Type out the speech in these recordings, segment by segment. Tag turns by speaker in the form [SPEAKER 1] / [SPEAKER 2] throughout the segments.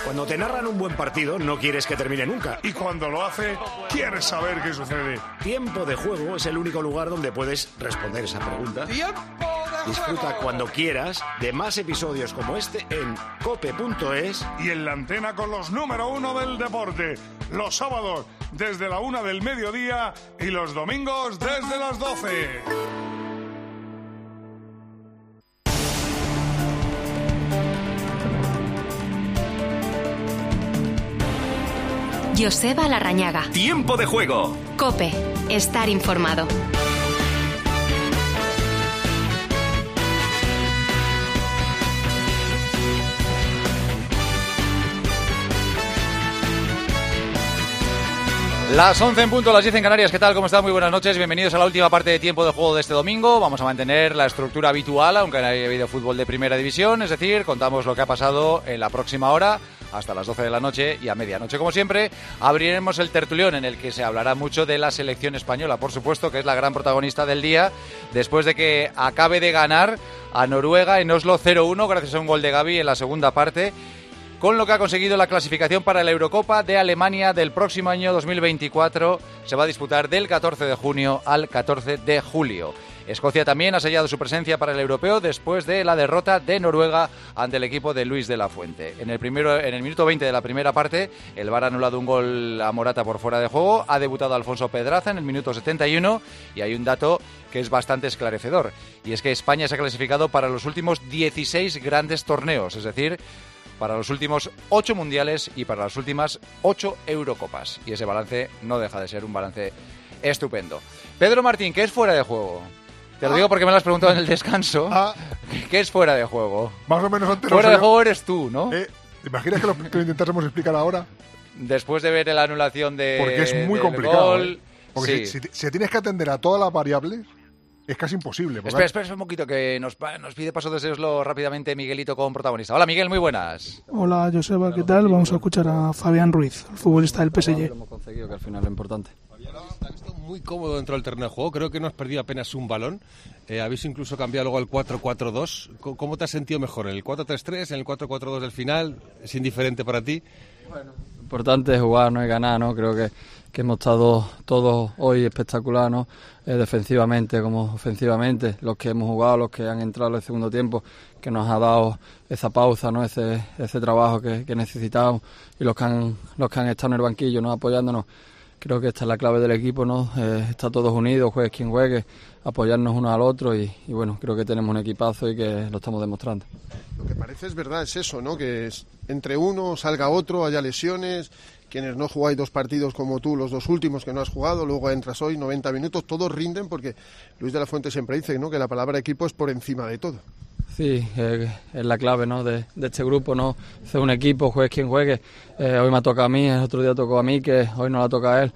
[SPEAKER 1] Cuando te narran un buen partido, no quieres que termine nunca.
[SPEAKER 2] Y cuando lo hace, quieres saber qué sucede.
[SPEAKER 1] Tiempo de Juego es el único lugar donde puedes responder esa pregunta.
[SPEAKER 3] ¡Tiempo de Juego!
[SPEAKER 1] Disfruta cuando quieras de más episodios como este en cope.es.
[SPEAKER 2] Y en la antena con los número 1 del deporte. Los sábados desde la 1 del mediodía y los domingos desde las 12.
[SPEAKER 4] Joseba Larrañaga.
[SPEAKER 5] Tiempo de Juego.
[SPEAKER 4] COPE. Estar informado.
[SPEAKER 6] Las 11 en punto, las 10 en Canarias. ¿Qué tal? ¿Cómo están? Muy buenas noches. Bienvenidos a la última parte de Tiempo de Juego de este domingo. Vamos a mantener la estructura habitual, aunque no haya habido fútbol de primera división. Es decir, contamos lo que ha pasado en la próxima hora, hasta las 12 de la noche y a medianoche. Como siempre, abriremos el tertulión en el que se hablará mucho de la selección española, por supuesto, que es la gran protagonista del día, después de que acabe de ganar a Noruega en Oslo 0-1, gracias a un gol de Gavi en la segunda parte, con lo que ha conseguido la clasificación para la Eurocopa de Alemania del próximo año 2024. Se va a disputar del 14 de junio al 14 de julio. Escocia también ha sellado su presencia para el europeo después de la derrota de Noruega ante el equipo de Luis de la Fuente. En el minuto 20 de la primera parte, el VAR ha anulado un gol a Morata por fuera de juego. Ha debutado Alfonso Pedraza en el minuto 71 y hay un dato que es bastante esclarecedor. Y es que España se ha clasificado para los últimos 16 grandes torneos, es decir, para los últimos 8 mundiales y para las últimas 8 Eurocopas. Y ese balance no deja de ser un balance estupendo. Pedro Martín, ¿qué es fuera de juego? Te lo digo porque me lo has preguntado en el descanso. ¿Qué es fuera de juego?
[SPEAKER 7] Más o menos antes.
[SPEAKER 6] Fuera de juego eres tú, ¿no?
[SPEAKER 7] ¿Te imaginas que lo intentásemos explicar ahora?
[SPEAKER 6] Después de ver la anulación de
[SPEAKER 7] porque es muy complicado.
[SPEAKER 6] Gol,
[SPEAKER 7] porque
[SPEAKER 6] sí.
[SPEAKER 7] si tienes que atender a todas las variables, es casi imposible.
[SPEAKER 6] Espera un poquito, que nos pide paso de deseoslo rápidamente Miguelito con protagonista. Hola Miguel, muy buenas.
[SPEAKER 8] Hola Joseba, ¿qué tal? Vamos a escuchar a Fabián Ruiz, el futbolista del PSG.
[SPEAKER 9] Lo hemos conseguido, que al final es lo importante.
[SPEAKER 10] Has estado muy cómodo dentro del terreno de juego, creo que no has perdido apenas un balón. Habéis incluso cambiado luego al 4-4-2. ¿Cómo te has sentido mejor? ¿En el 4-3-3, en el 4-4-2 del final? ¿Es indiferente para ti?
[SPEAKER 9] Bueno, lo importante es jugar, no es ganar, ¿no? Creo que hemos estado todos hoy espectacular, ¿no? Defensivamente como ofensivamente, los que hemos jugado, los que han entrado en el segundo tiempo, que nos ha dado esa pausa, ¿no? Ese trabajo que necesitábamos, y los que han estado en el banquillo, ¿no? Apoyándonos. Creo que esta es la clave del equipo, ¿no? Está todos unidos, juegue quien juegue, apoyarnos uno al otro y bueno, creo que tenemos un equipazo y que lo estamos demostrando.
[SPEAKER 11] Lo que parece es verdad, es eso, ¿no? Que entre uno salga otro, haya lesiones, quienes no jugáis 2 partidos como tú, los 2 últimos que no has jugado, luego entras hoy 90 minutos, todos rinden porque Luis de la Fuente siempre dice, ¿no? Que la palabra equipo es por encima de todo. Sí, es la clave, ¿no? de este grupo, ¿no? Ser un equipo, juegue quien juegue. Hoy me ha tocado a mí, el otro día tocó a mí, que hoy no la toca a él.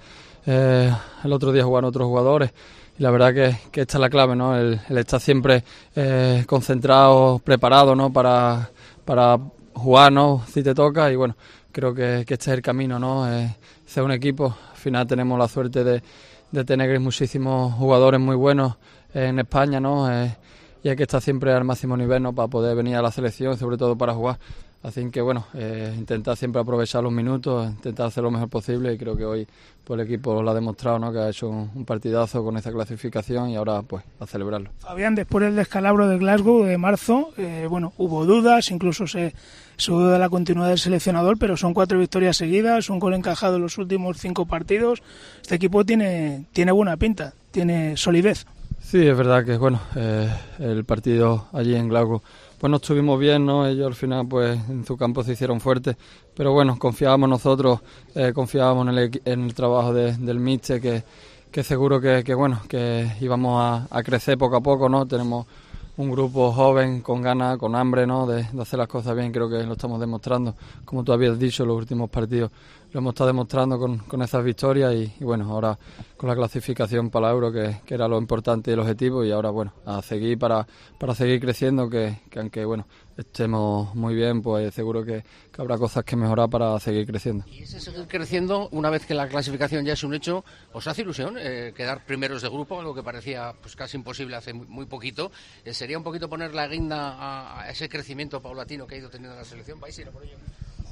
[SPEAKER 11] El otro día jugaron otros jugadores. Y la verdad que esta es la clave, ¿no? El estar siempre concentrado, preparado, ¿no? Para jugar, ¿no? Si te toca. Y bueno, creo que este es el camino, ¿no? Ser un equipo. Al final tenemos la suerte de tener muchísimos jugadores muy buenos en España, ¿no? Y hay que estar siempre al máximo nivel, ¿no? Para poder venir a la selección, sobre todo para jugar. Así que bueno, intentar siempre aprovechar los minutos, intentar hacer lo mejor posible, y creo que hoy pues, el equipo lo ha demostrado, ¿no? Que ha hecho un partidazo con esa clasificación y ahora pues a celebrarlo.
[SPEAKER 8] Fabián, después del descalabro de Glasgow de marzo, bueno, hubo dudas, incluso se dudó de la continuidad del seleccionador, pero son 4 victorias seguidas, un gol encajado en los últimos 5 partidos. Este equipo tiene buena pinta, tiene solidez.
[SPEAKER 9] Sí, es verdad que bueno, el partido allí en Glasgow pues no estuvimos bien, ¿no? Ellos al final pues en su campo se hicieron fuertes, pero bueno, confiábamos nosotros, confiábamos en el trabajo del míster, que seguro que bueno, que íbamos a crecer poco a poco, ¿no? Tenemos un grupo joven, con ganas, con hambre, ¿no? De hacer las cosas bien, creo que lo estamos demostrando. Como tú habías dicho, en los últimos partidos lo hemos estado demostrando con esas victorias y bueno, ahora con la clasificación para el Euro, que era lo importante y el objetivo, y ahora bueno, a seguir para seguir creciendo, que aunque bueno, estemos muy bien, pues seguro que habrá cosas que mejorar para seguir creciendo.
[SPEAKER 12] Y ese seguir creciendo, una vez que la clasificación ya es un hecho, ¿os hace ilusión quedar primeros de grupo, algo que parecía pues casi imposible hace muy poquito? ¿Sería un poquito poner la guinda a ese crecimiento paulatino que ha ido teniendo la selección? ¿Vais a ir a por ello?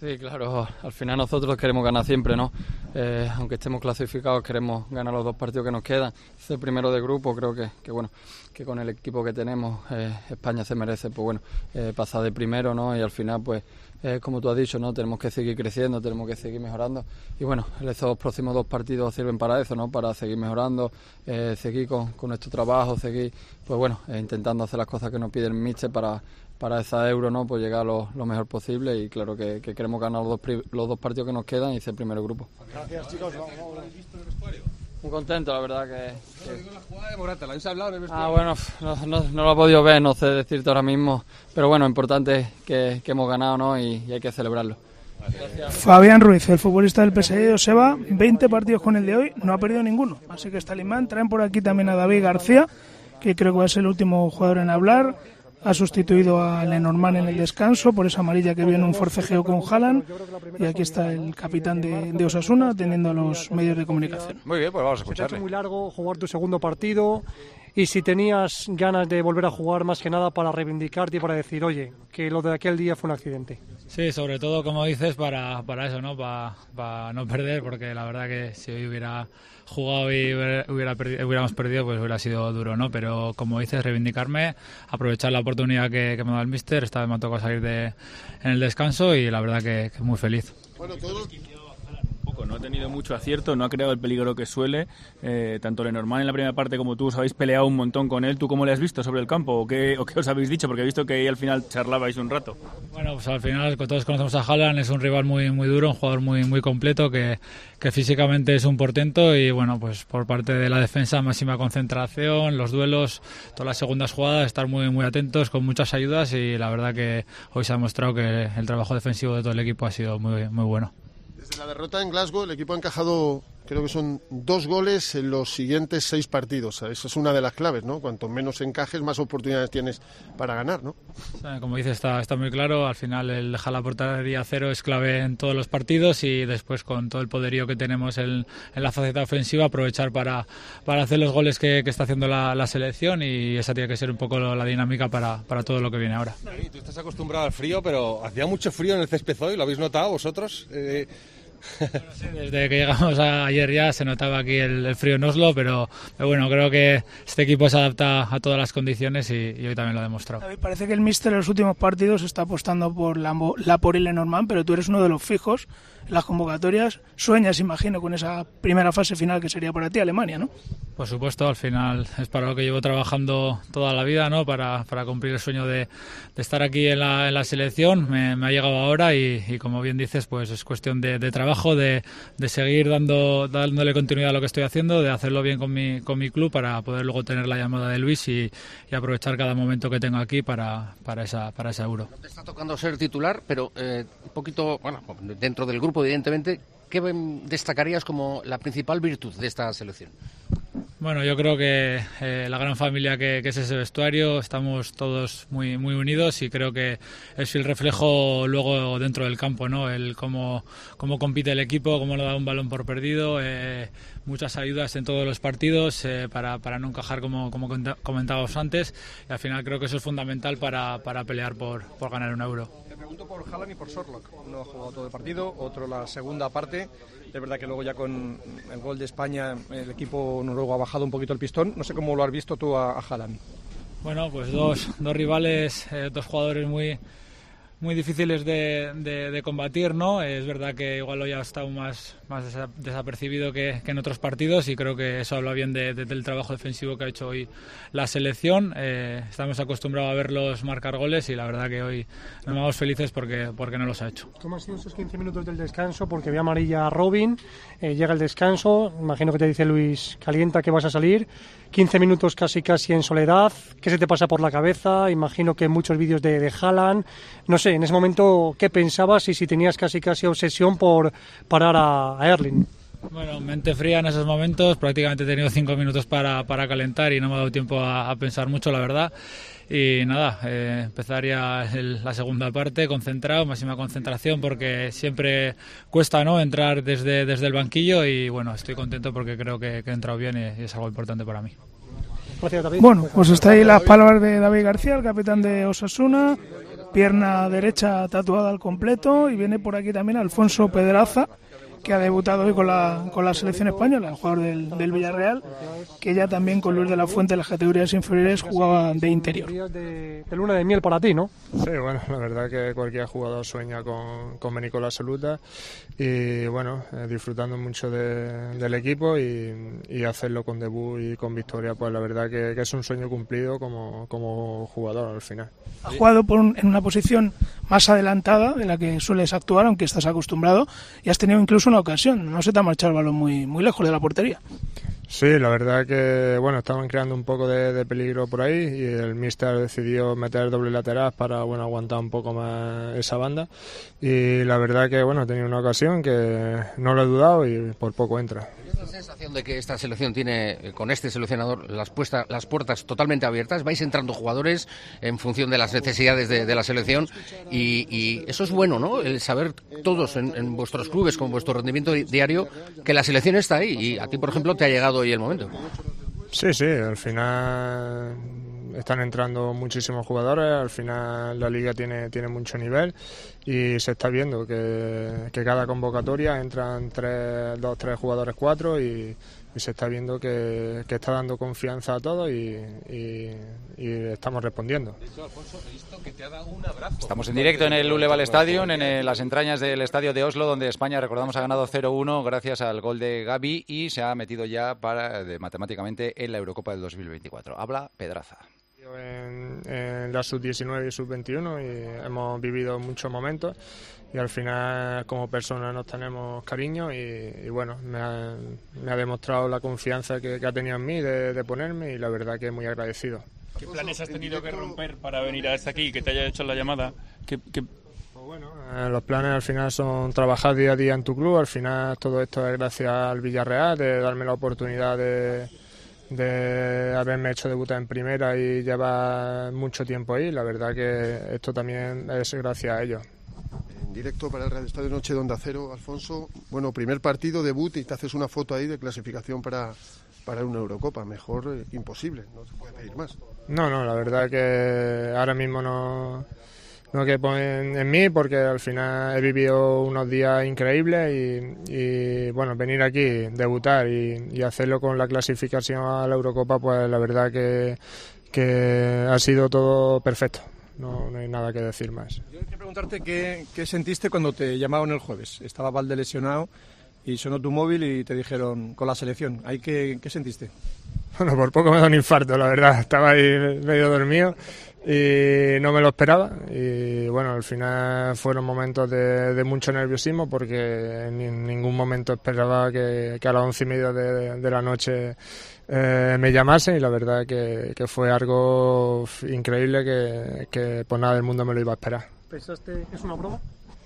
[SPEAKER 9] Sí, claro, al final nosotros queremos ganar siempre, ¿no? Aunque estemos clasificados, queremos ganar los 2 partidos que nos quedan. Ser primero de grupo, creo que bueno, que con el equipo que tenemos, España se merece, pues bueno, pasar de primero, ¿no? Y al final, pues, como tú has dicho, ¿no? Tenemos que seguir creciendo, tenemos que seguir mejorando. Y bueno, estos próximos 2 partidos sirven para eso, ¿no? Para seguir mejorando, seguir con nuestro trabajo, seguir, pues bueno, intentando hacer las cosas que nos pide el míster para esa Euro, ¿no? Pues llegar lo mejor posible, y claro que queremos ganar los 2 partidos que nos quedan y ser primero de grupo.
[SPEAKER 7] Gracias, chicos.
[SPEAKER 9] Muy contento, la verdad que...
[SPEAKER 10] La jugada de Morata, ¿la habéis hablado en el vestuario?
[SPEAKER 9] Bueno, no lo he podido ver, no sé decirte ahora mismo, pero bueno, importante es que hemos ganado, ¿no? Y hay que celebrarlo.
[SPEAKER 8] Gracias. Fabián Ruiz, el futbolista del PSG Joseba, 20 partidos con el de hoy, no ha perdido ninguno, así que está Limán. Traen por aquí también a David García, que creo que va a ser el último jugador en hablar. Ha sustituido a Lenormand en el descanso por esa amarilla que vio en un forcejeo con Haaland. Y aquí está el capitán de Osasuna atendiendo a los medios de comunicación.
[SPEAKER 6] Muy bien, pues vamos a escucharle.
[SPEAKER 3] Se te ha hecho muy largo jugar tu segundo partido, y si tenías ganas de volver a jugar, más que nada para reivindicarte y para decir, oye, que lo de aquel día fue un accidente.
[SPEAKER 5] Sí, sobre todo, como dices, para eso, ¿no? Para no perder, porque la verdad que si hoy hubiera jugado y hubiéramos perdido, pues hubiera sido duro, ¿no? Pero como dices, reivindicarme, aprovechar la oportunidad que me da el míster. Esta vez me ha tocado salir en el descanso y la verdad que muy feliz.
[SPEAKER 11] Bueno, todos...
[SPEAKER 13] No ha tenido mucho acierto, no ha creado el peligro que suele. Tanto Lenormand en la primera parte como tú os habéis peleado un montón con él. ¿Tú cómo le has visto sobre el campo? ¿O qué os habéis dicho? Porque he visto que ahí al final charlabais un rato.
[SPEAKER 5] Bueno, pues al final todos conocemos a Haaland, es un rival muy duro, un jugador muy completo, que físicamente es un portento. Y bueno, pues por parte de la defensa, máxima concentración, los duelos, todas las segundas jugadas, estar muy atentos, con muchas ayudas. Y la verdad que hoy se ha demostrado que el trabajo defensivo de todo el equipo ha sido muy bueno.
[SPEAKER 11] Desde la derrota en Glasgow, el equipo ha encajado, creo que son 2 goles en los siguientes 6 partidos. Esa es una de las claves, ¿no? Cuanto menos encajes, más oportunidades tienes para ganar, ¿no?
[SPEAKER 5] Como dices, está muy claro. Al final, el dejar la portería 0 es clave en todos los partidos, y después, con todo el poderío que tenemos en la faceta ofensiva, aprovechar para hacer los goles que está haciendo la selección, y esa tiene que ser un poco la dinámica para todo lo que viene ahora.
[SPEAKER 10] Sí, tú estás acostumbrado al frío, pero hacía mucho frío en el césped hoy, ¿lo habéis notado vosotros?
[SPEAKER 5] Bueno, sí, desde que llegamos ayer ya se notaba aquí el frío en Oslo, pero bueno, creo que este equipo se adapta a todas las condiciones, y hoy también lo ha demostrado.
[SPEAKER 8] David, parece que el míster en los últimos partidos está apostando por por el Lenormand, pero tú eres uno de los fijos en las convocatorias. Sueñas, imagino, con esa primera fase final que sería para ti Alemania, ¿no?
[SPEAKER 5] Por supuesto, al final es para lo que llevo trabajando toda la vida, ¿no? Para cumplir el sueño de estar aquí en la selección. Me ha llegado ahora, y como bien dices, pues es cuestión de trabajo, de seguir dándole continuidad a lo que estoy haciendo, de hacerlo bien con mi club, para poder luego tener la llamada de Luis y aprovechar cada momento que tengo aquí para esa Euro.
[SPEAKER 12] Te está tocando ser titular, pero un poquito, bueno, dentro del grupo, evidentemente, ¿qué destacarías como la principal virtud de esta selección?
[SPEAKER 5] Bueno, yo creo que la gran familia que es ese vestuario, estamos todos muy unidos, y creo que es el reflejo luego dentro del campo, ¿no? El cómo compite el equipo, cómo no da un balón por perdido, muchas ayudas en todos los partidos para no encajar, como comentábamos antes, y al final creo que eso es fundamental para pelear por ganar un Euro.
[SPEAKER 14] Te pregunto por Haaland y por Sorloth. Uno ha jugado todo el partido, otro la segunda parte. Es verdad que luego ya con el gol de España el equipo noruego ha bajado un poquito el pistón. No sé cómo lo has visto tú a Haaland.
[SPEAKER 5] Bueno, pues dos rivales, 2 jugadores muy difíciles de combatir, ¿no? Es verdad que igual hoy ha estado más desapercibido que en otros partidos, y creo que eso habla bien del trabajo defensivo que ha hecho hoy la selección. Estamos acostumbrados a verlos marcar goles, y la verdad que hoy nos vamos felices porque no los ha hecho.
[SPEAKER 3] ¿Cómo han sido esos 15 minutos del descanso? Porque ve amarilla a Robin, llega el descanso, imagino que te dice Luis, calienta que vas a salir, 15 minutos casi en soledad. ¿Qué se te pasa por la cabeza? Imagino que muchos vídeos de Haaland, no sé, en ese momento, ¿qué pensabas y si tenías casi obsesión por parar a Erling?
[SPEAKER 5] Bueno, mente fría en esos momentos, prácticamente he tenido 5 minutos para calentar y no me ha dado tiempo a pensar mucho, la verdad. Y nada, empezaría la segunda parte concentrado, máxima concentración, porque siempre cuesta, ¿no?, entrar desde el banquillo, y bueno, estoy contento porque creo que he entrado bien y es algo importante para mí.
[SPEAKER 3] Gracias, David.
[SPEAKER 8] Bueno, pues está ahí las palabras de David García, el capitán de Osasuna. pierna derecha tatuada al completo, y viene por aquí también Alfonso Pedraza, que ha debutado hoy con la selección española, el jugador del Villarreal, que ya también con Luis de la Fuente en las categorías inferiores jugaba de interior.
[SPEAKER 3] De luna de miel para ti, ¿no?
[SPEAKER 15] Sí, bueno, la verdad que cualquier jugador sueña con venir con la absoluta y bueno, disfrutando mucho del equipo y hacerlo con debut y con victoria, pues la verdad que es un sueño cumplido como jugador al final.
[SPEAKER 8] Has jugado en una posición más adelantada de la que sueles actuar, aunque estás acostumbrado, y has tenido incluso una ocasión. No se te ha marchado el balón muy lejos de la portería.
[SPEAKER 15] Sí, la verdad que bueno, estaban creando un poco de peligro por ahí y el míster decidió meter doble lateral para aguantar un poco más esa banda, y la verdad que bueno, he tenido una ocasión que no lo he dudado y por poco entra.
[SPEAKER 12] ¿Tienes la sensación de que esta selección tiene, con este seleccionador, las puertas totalmente abiertas? Vais entrando jugadores en función de las necesidades de la selección y eso es bueno, ¿no? El saber todos en vuestros clubes, con vuestro rendimiento diario, que la selección está ahí, y a ti, por ejemplo, te ha llegado hoy el momento.
[SPEAKER 15] Sí, al final están entrando muchísimos jugadores, al final la liga tiene mucho nivel y se está viendo que cada convocatoria entran 2, 3 jugadores, 4 y se está viendo que está dando confianza a todos y estamos respondiendo.
[SPEAKER 6] Estamos en directo en el Luleval Stadium, en las entrañas del estadio de Oslo, donde España, recordamos, ha ganado 0-1 gracias al gol de Gavi y se ha metido ya matemáticamente en la Eurocopa del 2024. Habla Pedraza.
[SPEAKER 15] En la sub-19 y sub-21 y hemos vivido muchos momentos y al final como personas nos tenemos cariño y bueno, me ha demostrado la confianza que ha tenido en mí de ponerme y la verdad que muy agradecido.
[SPEAKER 13] ¿Qué planes has tenido que romper para venir hasta aquí y que te haya hecho la llamada?
[SPEAKER 15] Los planes al final son trabajar día a día en tu club, al final todo esto es gracias al Villarreal, de darme la oportunidad de haberme hecho debutar en primera y llevar mucho tiempo ahí. La verdad que esto también es gracias a ellos.
[SPEAKER 11] En directo para el Radio Estadio Noche de Onda Cero, Alfonso. Bueno, primer partido, debut, y te haces una foto ahí de clasificación para una Eurocopa. Mejor imposible, no se puede pedir más.
[SPEAKER 15] No, la verdad que ahora mismo no quepo en mí, porque al final he vivido unos días increíbles y bueno, venir aquí, debutar y hacerlo con la clasificación a la Eurocopa, pues la verdad que ha sido todo perfecto. No hay nada que decir más.
[SPEAKER 14] Yo quería preguntarte qué sentiste cuando te llamaron el jueves. Estaba Valde lesionado y sonó tu móvil y te dijeron con la selección. ¿Ahí qué sentiste?
[SPEAKER 15] Bueno, por poco me da un infarto, la verdad. Estaba ahí medio dormido y no me lo esperaba y bueno, al final fueron momentos de mucho nerviosismo, porque en ningún momento esperaba que a las 11:30 de la noche me llamasen, y la verdad que fue algo increíble que por nada del mundo me lo iba a esperar.
[SPEAKER 3] ¿Pensaste que es una broma?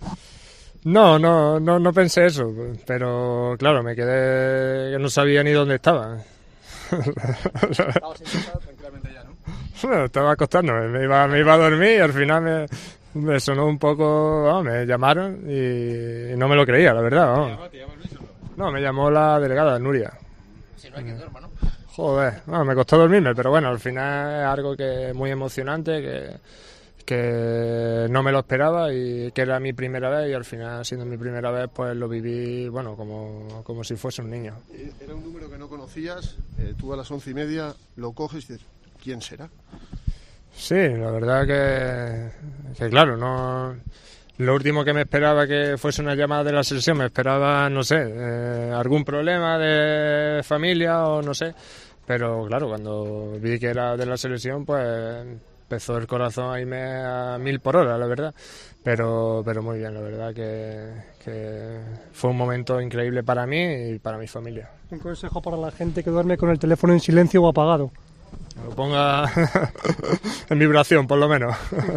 [SPEAKER 15] No pensé eso, pero claro, me quedé que no sabía ni dónde estaba.
[SPEAKER 14] Estabas en casa tranquilamente ya, ¿no?
[SPEAKER 15] Bueno, estaba acostándome, me iba a dormir y al final me sonó un poco, me llamaron y no me lo creía, la verdad.
[SPEAKER 14] ¿Te llama Luis o no?
[SPEAKER 15] No, me llamó la delegada, Nuria.
[SPEAKER 12] Si no hay quien duerma, ¿no?
[SPEAKER 15] Joder, me costó dormirme, pero bueno, al final es algo que muy emocionante, que no me lo esperaba y que era mi primera vez, y al final, siendo mi primera vez, pues lo viví, bueno, como si fuese un niño.
[SPEAKER 11] Era un número que no conocías, tú a las 11:30 lo coges y dices, ¿quién será?
[SPEAKER 15] Sí, la verdad que claro, no. Lo último que me esperaba que fuese una llamada de la selección, me esperaba, no sé, algún problema de familia o no sé, pero claro, cuando vi que era de la selección, pues empezó el corazón a irme a 1000 por hora, la verdad, pero muy bien, la verdad que fue un momento increíble para mí y para mi familia.
[SPEAKER 3] Un consejo para la gente que duerme con el teléfono en silencio o apagado.
[SPEAKER 15] Lo ponga en vibración, por lo menos.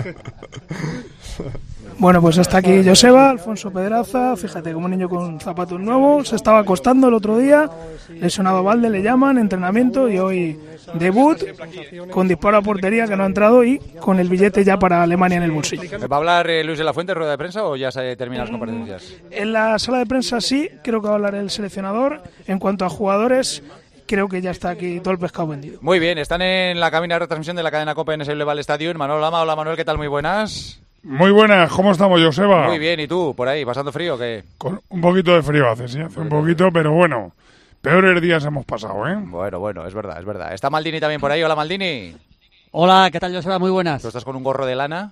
[SPEAKER 8] Bueno, pues hasta aquí Joseba, Alfonso Pedraza. Fíjate, como un niño con zapatos nuevos, se estaba acostando el otro día, lesionado Valde, le llaman, entrenamiento, y hoy debut con disparo a portería, que no ha entrado, y con el billete ya para Alemania en el bolsillo.
[SPEAKER 6] ¿Va a hablar Luis de la Fuente en rueda de prensa o ya se terminan las comparecencias?
[SPEAKER 8] En la sala de prensa sí, creo que va a hablar el seleccionador. En cuanto a jugadores, creo que ya está aquí todo el pescado vendido.
[SPEAKER 6] Muy bien, están en la cabina de retransmisión de la cadena COPE en ese Luleval Stadium. Manuel Lama, hola Manuel, ¿qué tal? Muy buenas.
[SPEAKER 2] Muy buenas, ¿cómo estamos, Joseba?
[SPEAKER 6] Muy bien, ¿y tú? ¿Por ahí? ¿Pasando frío o qué?
[SPEAKER 2] Con un poquito de frío hace un poquito, pero bueno, peores días hemos pasado, ¿eh?
[SPEAKER 6] Bueno, es verdad. ¿Está Maldini también por ahí? Hola, Maldini.
[SPEAKER 16] Hola, ¿qué tal, Joseba? Muy buenas.
[SPEAKER 6] ¿Tú estás con un gorro de lana?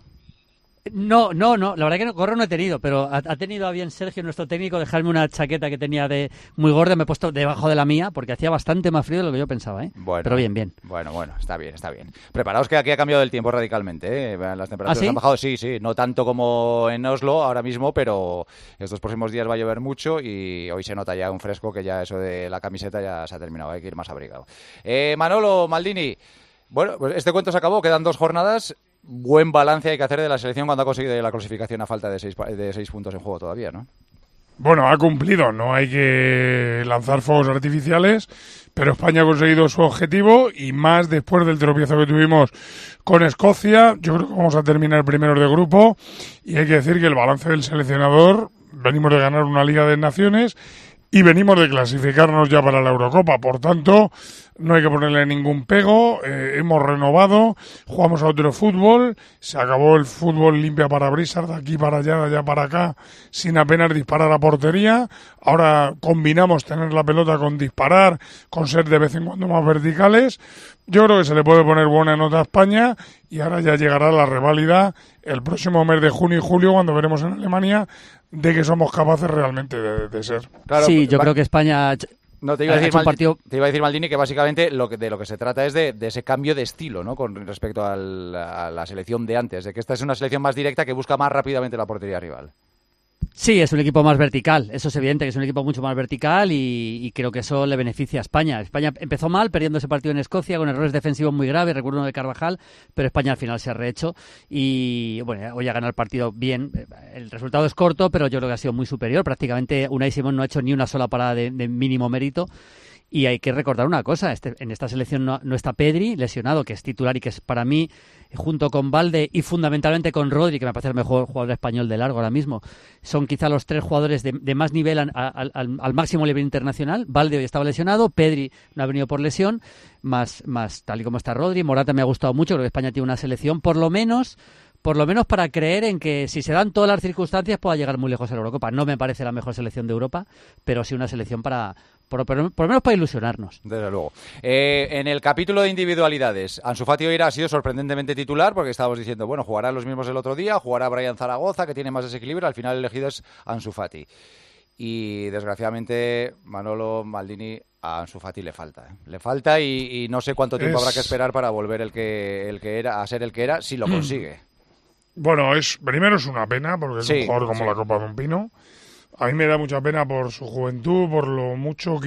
[SPEAKER 16] No, la verdad que gorro no he tenido, pero ha tenido a bien Sergio, nuestro técnico, dejarme una chaqueta que tenía de muy gorda, me he puesto debajo de la mía, porque hacía bastante más frío de lo que yo pensaba, ¿eh?
[SPEAKER 6] Bueno,
[SPEAKER 16] pero bien.
[SPEAKER 6] Bueno, está bien. Preparaos que aquí ha cambiado el tiempo radicalmente, ¿eh? Las temperaturas han bajado, sí, no tanto como en Oslo ahora mismo, pero estos próximos días va a llover mucho y hoy se nota ya un fresco que ya eso de la camiseta ya se ha terminado, hay que ir más abrigado. Manolo, Maldini, bueno, pues este cuento se acabó, quedan 2 jornadas. Buen balance hay que hacer de la selección cuando ha conseguido la clasificación a falta de 6 puntos en juego todavía, ¿no?
[SPEAKER 2] Bueno, ha cumplido, no hay que lanzar fuegos artificiales, pero España ha conseguido su objetivo y más después del tropiezo que tuvimos con Escocia. Yo creo que vamos a terminar primeros de grupo y hay que decir que el balance del seleccionador, venimos de ganar una Liga de Naciones y venimos de clasificarnos ya para la Eurocopa, por tanto no hay que ponerle ningún pego, hemos renovado, jugamos a otro fútbol, se acabó el fútbol limpia parabrisas de aquí para allá, de allá para acá, sin apenas disparar a portería, ahora combinamos tener la pelota con disparar, con ser de vez en cuando más verticales. Yo creo que se le puede poner buena nota a España y ahora ya llegará la reválida el próximo mes de junio y julio cuando veremos en Alemania de que somos capaces realmente de ser.
[SPEAKER 16] Claro, sí, yo creo que España...
[SPEAKER 6] No, te iba a decir, Maldini, que básicamente de lo que se trata es de ese cambio de estilo, ¿no? Con respecto a la selección de antes, de que esta es una selección más directa que busca más rápidamente la portería rival.
[SPEAKER 16] Sí, es un equipo más vertical, eso es evidente que es un equipo mucho más vertical y creo que eso le beneficia a España. España empezó mal, perdiendo ese partido en Escocia con errores defensivos muy graves, recuerdo uno de Carvajal, pero España al final se ha rehecho y bueno, hoy ha ganado el partido bien. El resultado es corto, pero yo creo que ha sido muy superior. Prácticamente Unai Simón no ha hecho ni una sola parada de mínimo mérito. Y hay que recordar una cosa, en esta selección no está Pedri, lesionado, que es titular y que es para mí, junto con Valde y fundamentalmente con Rodri, que me parece el mejor jugador español de largo ahora mismo, son quizá los 3 jugadores de más nivel al máximo nivel internacional. Valde hoy estaba lesionado, Pedri no ha venido por lesión, más tal y como está Rodri. Morata me ha gustado mucho, creo que España tiene una selección, por lo menos para creer en que si se dan todas las circunstancias pueda llegar muy lejos a la Eurocopa. No me parece la mejor selección de Europa, pero sí una selección por lo menos para ilusionarnos.
[SPEAKER 6] Desde luego. En el capítulo de individualidades, Ansu Fati hoy ha sido sorprendentemente titular porque estábamos diciendo, bueno, jugarán los mismos el otro día, jugará Brian Zaragoza, que tiene más desequilibrio, al final el elegido es Ansu Fati. Y desgraciadamente, Manolo, Maldini, a Ansu Fati le falta. Le falta y no sé cuánto tiempo habrá que esperar para volver a ser el que era, si lo consigue.
[SPEAKER 2] Bueno, primero es una pena porque es un jugador como la copa de un pino. A mí me da mucha pena por su juventud, por lo mucho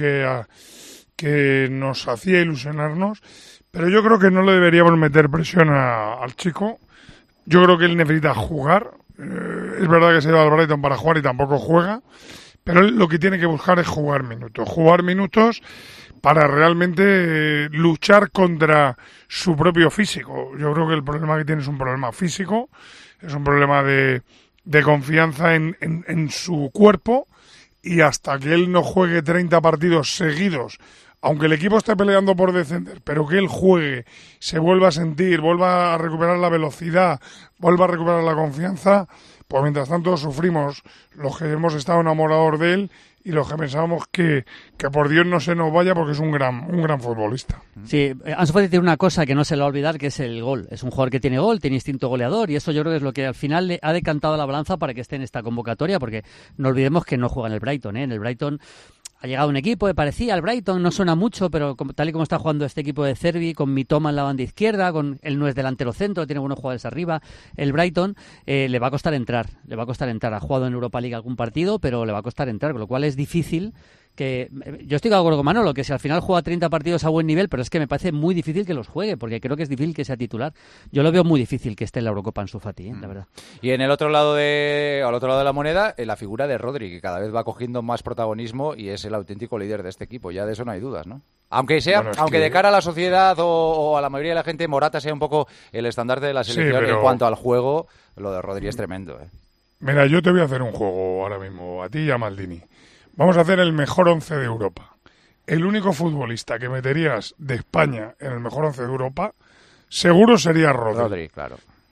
[SPEAKER 2] que nos hacía ilusionarnos, pero yo creo que no le deberíamos meter presión al chico. Yo creo que él necesita jugar. Es verdad que se va al Brighton para jugar y tampoco juega, pero él lo que tiene que buscar es jugar minutos para realmente luchar contra su propio físico. Yo creo que el problema que tiene es un problema físico, es un problema de confianza en su cuerpo, y hasta que él no juegue 30 partidos seguidos, aunque el equipo esté peleando por descender, pero que él juegue, se vuelva a sentir, vuelva a recuperar la velocidad, vuelva a recuperar la confianza, pues mientras tanto sufrimos los que hemos estado enamorados de él y los que pensábamos que por Dios no se nos vaya porque es un gran futbolista.
[SPEAKER 16] Sí, Ansu Fati tiene una cosa que no se le va a olvidar, que es el gol. Es un jugador que tiene gol, tiene instinto goleador, y eso yo creo que es lo que al final le ha decantado la balanza para que esté en esta convocatoria, porque no olvidemos que no juega en el Brighton, ¿eh? En el Brighton ha llegado un equipo, parecía el Brighton, no suena mucho, pero tal y como está jugando este equipo de Cervi, con Mitoma en la banda izquierda, él no es delantero centro, tiene buenos jugadores arriba, el Brighton le va a costar entrar, ha jugado en Europa League algún partido, pero le va a costar entrar, con lo cual es difícil que... Yo estoy de acuerdo con Manolo, que si al final juega 30 partidos a buen nivel, pero es que me parece muy difícil que los juegue, porque creo que es difícil que sea titular. Yo lo veo muy difícil que esté en la Eurocopa Ansu Fati, la verdad.
[SPEAKER 6] Y en al otro lado de la moneda, la figura de Rodri, que cada vez va cogiendo más protagonismo y es el auténtico líder de este equipo, ya de eso no hay dudas, ¿no? Aunque de cara a la sociedad o a la mayoría de la gente, Morata sea un poco el estandarte de la selección, en cuanto al juego, lo de Rodri es tremendo, ¿eh?
[SPEAKER 2] Mira, yo te voy a hacer un juego ahora mismo, a ti y a Maldini. Vamos a hacer el mejor 11 de Europa. El único futbolista que meterías de España en el mejor 11 de Europa, seguro sería Rodri.
[SPEAKER 6] Claro.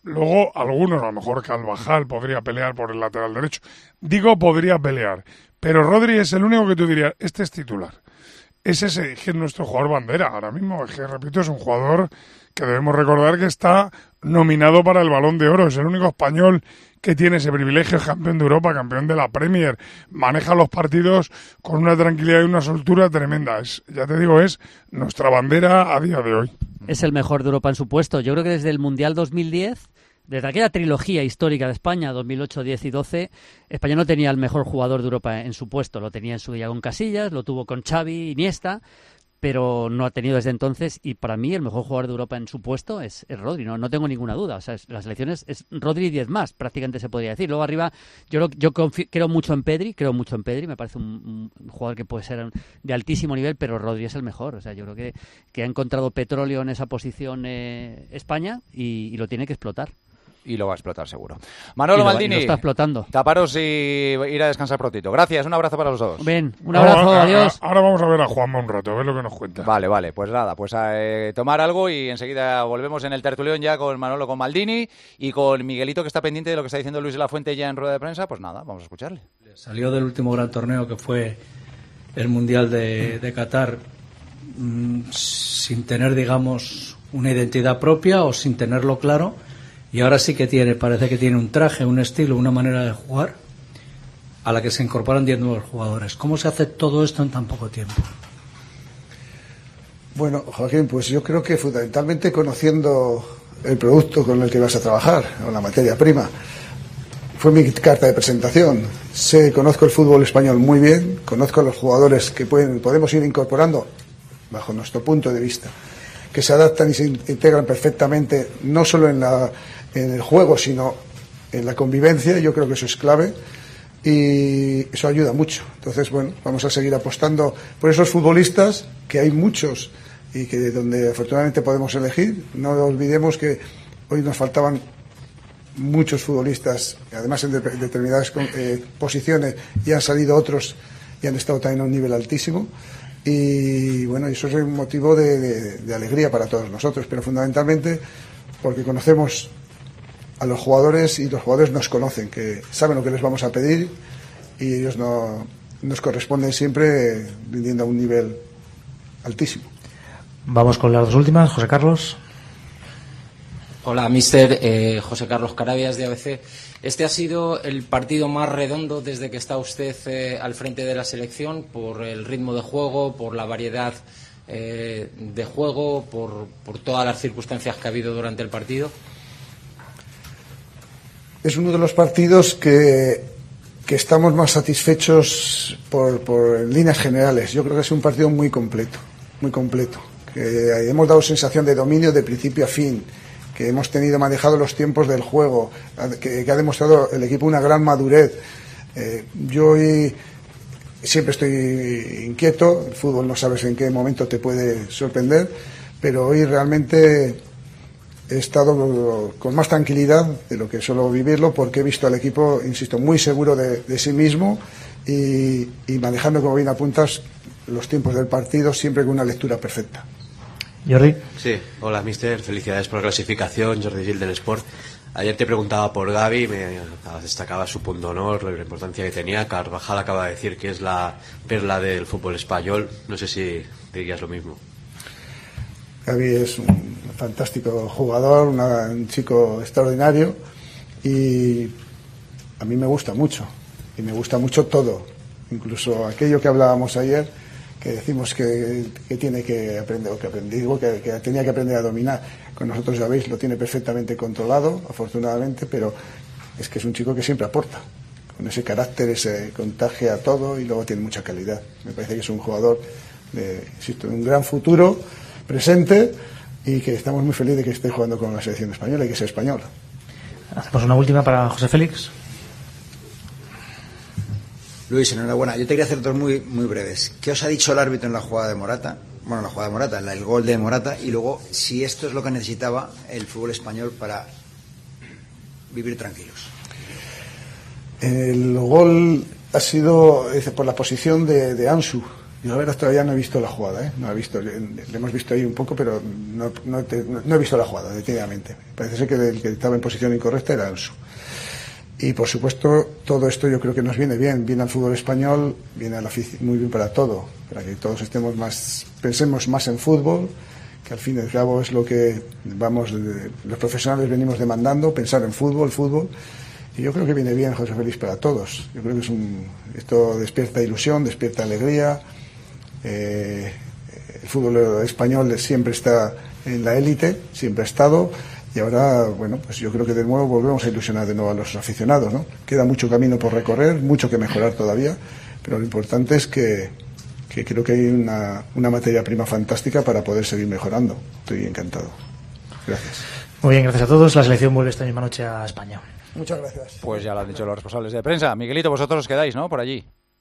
[SPEAKER 2] Luego, algunos, a lo mejor Carvajal podría pelear por el lateral derecho. Digo, podría pelear. Pero Rodri es el único que tú dirías, este es titular. Es ese, que es nuestro jugador bandera. Ahora mismo, es que, repito, es un jugador que debemos recordar que está nominado para el Balón de Oro. Es el único español que tiene ese privilegio, es campeón de Europa, campeón de la Premier, maneja los partidos con una tranquilidad y una soltura tremenda. Ya te digo, es nuestra bandera a día de hoy.
[SPEAKER 16] Es el mejor de Europa en su puesto. Yo creo que desde el Mundial 2010, desde aquella trilogía histórica de España, 2008, 10 y 12, España no tenía el mejor jugador de Europa en su puesto. Lo tenía en su día con Casillas, lo tuvo con Xavi, Iniesta, pero no ha tenido desde entonces, y para mí el mejor jugador de Europa en su puesto es Rodri, no tengo ninguna duda. O sea, la selección es Rodri y 10 más, prácticamente se podría decir. Luego arriba, yo creo mucho en Pedri, me parece un jugador que puede ser de altísimo nivel, pero Rodri es el mejor. O sea, yo creo que ha encontrado petróleo en esa posición España y lo tiene que explotar.
[SPEAKER 6] Y lo va a explotar seguro. Manolo Maldini,
[SPEAKER 16] lo está explotando.
[SPEAKER 6] Taparos y ir a descansar prontito. Gracias, un abrazo para los dos.
[SPEAKER 16] Ven, un abrazo, adiós.
[SPEAKER 2] Ahora vamos a ver a Juanma un rato, a ver lo que nos cuenta.
[SPEAKER 6] Vale, pues nada, pues a tomar algo y enseguida volvemos en el tertulión ya con Manolo, con Maldini y con Miguelito, que está pendiente de lo que está diciendo Luis de la Fuente ya en rueda de prensa. Pues nada, vamos a escucharle.
[SPEAKER 17] Salió del último gran torneo que fue el Mundial de Qatar sin tener, digamos, una identidad propia o sin tenerlo claro. Y ahora sí que parece que tiene un traje, un estilo, una manera de jugar a la que se incorporan 10 nuevos jugadores. ¿Cómo se hace todo esto en tan poco tiempo?
[SPEAKER 18] Bueno, Joaquín, pues yo creo que fundamentalmente conociendo el producto con el que vas a trabajar, o la materia prima. Fue mi carta de presentación. Conozco el fútbol español muy bien, conozco a los jugadores que podemos ir incorporando, bajo nuestro punto de vista, que se adaptan y se integran perfectamente, no solo en el juego, sino en la convivencia. Yo creo que eso es clave y eso ayuda mucho. Entonces, bueno, vamos a seguir apostando por esos futbolistas, que hay muchos y que donde afortunadamente podemos elegir. No olvidemos que hoy nos faltaban muchos futbolistas, además en determinadas posiciones, y han salido otros y han estado también a un nivel altísimo. Y bueno, eso es un motivo de alegría para todos nosotros, pero fundamentalmente porque conocemos a los jugadores y los jugadores nos conocen, que saben lo que les vamos a pedir y ellos nos corresponden siempre rindiendo a un nivel altísimo.
[SPEAKER 19] Vamos con las dos últimas. José Carlos.
[SPEAKER 20] Hola, mister. José Carlos Carabias, de ABC. Este ha sido el partido más redondo desde que está usted al frente de la selección, por el ritmo de juego, por la variedad de juego, por todas las circunstancias que ha habido durante el partido.
[SPEAKER 18] Es uno de los partidos que estamos más satisfechos por líneas generales. Yo creo que es un partido muy completo, que hemos dado sensación de dominio de principio a fin, que hemos manejado los tiempos del juego, que ha demostrado el equipo una gran madurez. Yo hoy siempre estoy inquieto, el fútbol no sabes en qué momento te puede sorprender, pero hoy realmente he estado con más tranquilidad de lo que suelo vivirlo, porque he visto al equipo, insisto, muy seguro de sí mismo y manejando, como bien apuntas, los tiempos del partido siempre con una lectura perfecta.
[SPEAKER 19] Jordi.
[SPEAKER 21] Sí, hola mister, felicidades por la clasificación, Jordi Gil del Sport. Ayer te preguntaba por Gavi, me destacaba su punto honor, la importancia que tenía. Carvajal acaba de decir que es la perla del fútbol español, no sé si dirías lo mismo.
[SPEAKER 18] Gavi es un fantástico jugador, un chico extraordinario y a mí me gusta mucho, y me gusta mucho todo, incluso aquello que hablábamos ayer, que decimos que tiene que aprender, o que tenía que aprender a dominar. Con nosotros, ya veis, lo tiene perfectamente controlado, afortunadamente, pero es que es un chico que siempre aporta, con ese carácter, ese contagia a todo y luego tiene mucha calidad. Me parece que es un jugador de un gran futuro presente y que estamos muy felices de que esté jugando con la selección española y que sea español.
[SPEAKER 19] Hacemos una última para José Félix.
[SPEAKER 22] Luis, enhorabuena. Yo te quería hacer dos muy breves. ¿Qué os ha dicho el árbitro en la jugada de Morata? Bueno, la jugada de Morata, el gol de Morata, y luego si esto es lo que necesitaba el fútbol español para vivir tranquilos. El gol ha sido por la posición de Ansu.
[SPEAKER 18] Yo la verdad todavía no he visto la jugada, no he visto, le hemos visto ahí un poco, pero no he visto la jugada, detenidamente. Parece ser que el que estaba en posición incorrecta era Ansu. Y por supuesto, todo esto yo creo que nos viene bien al fútbol español, viene a la afición, muy bien para todo, para que todos pensemos más en fútbol, que al fin y al cabo es lo que los profesionales venimos demandando, pensar en fútbol. Y yo creo que viene bien José Félix para todos. Yo creo que esto despierta ilusión, despierta alegría. El fútbol español siempre está en la élite, siempre ha estado, y ahora, bueno, pues yo creo que de nuevo volvemos a ilusionar de nuevo a los aficionados, ¿no? Queda mucho camino por recorrer, mucho que mejorar todavía, pero lo importante es que creo que hay una materia prima fantástica para poder seguir mejorando. Estoy encantado. Gracias.
[SPEAKER 19] Muy bien, gracias a todos. La selección vuelve esta misma noche a España.
[SPEAKER 18] Muchas gracias.
[SPEAKER 6] Pues ya lo han dicho los responsables de prensa. Miguelito, vosotros os quedáis, ¿no? Por allí.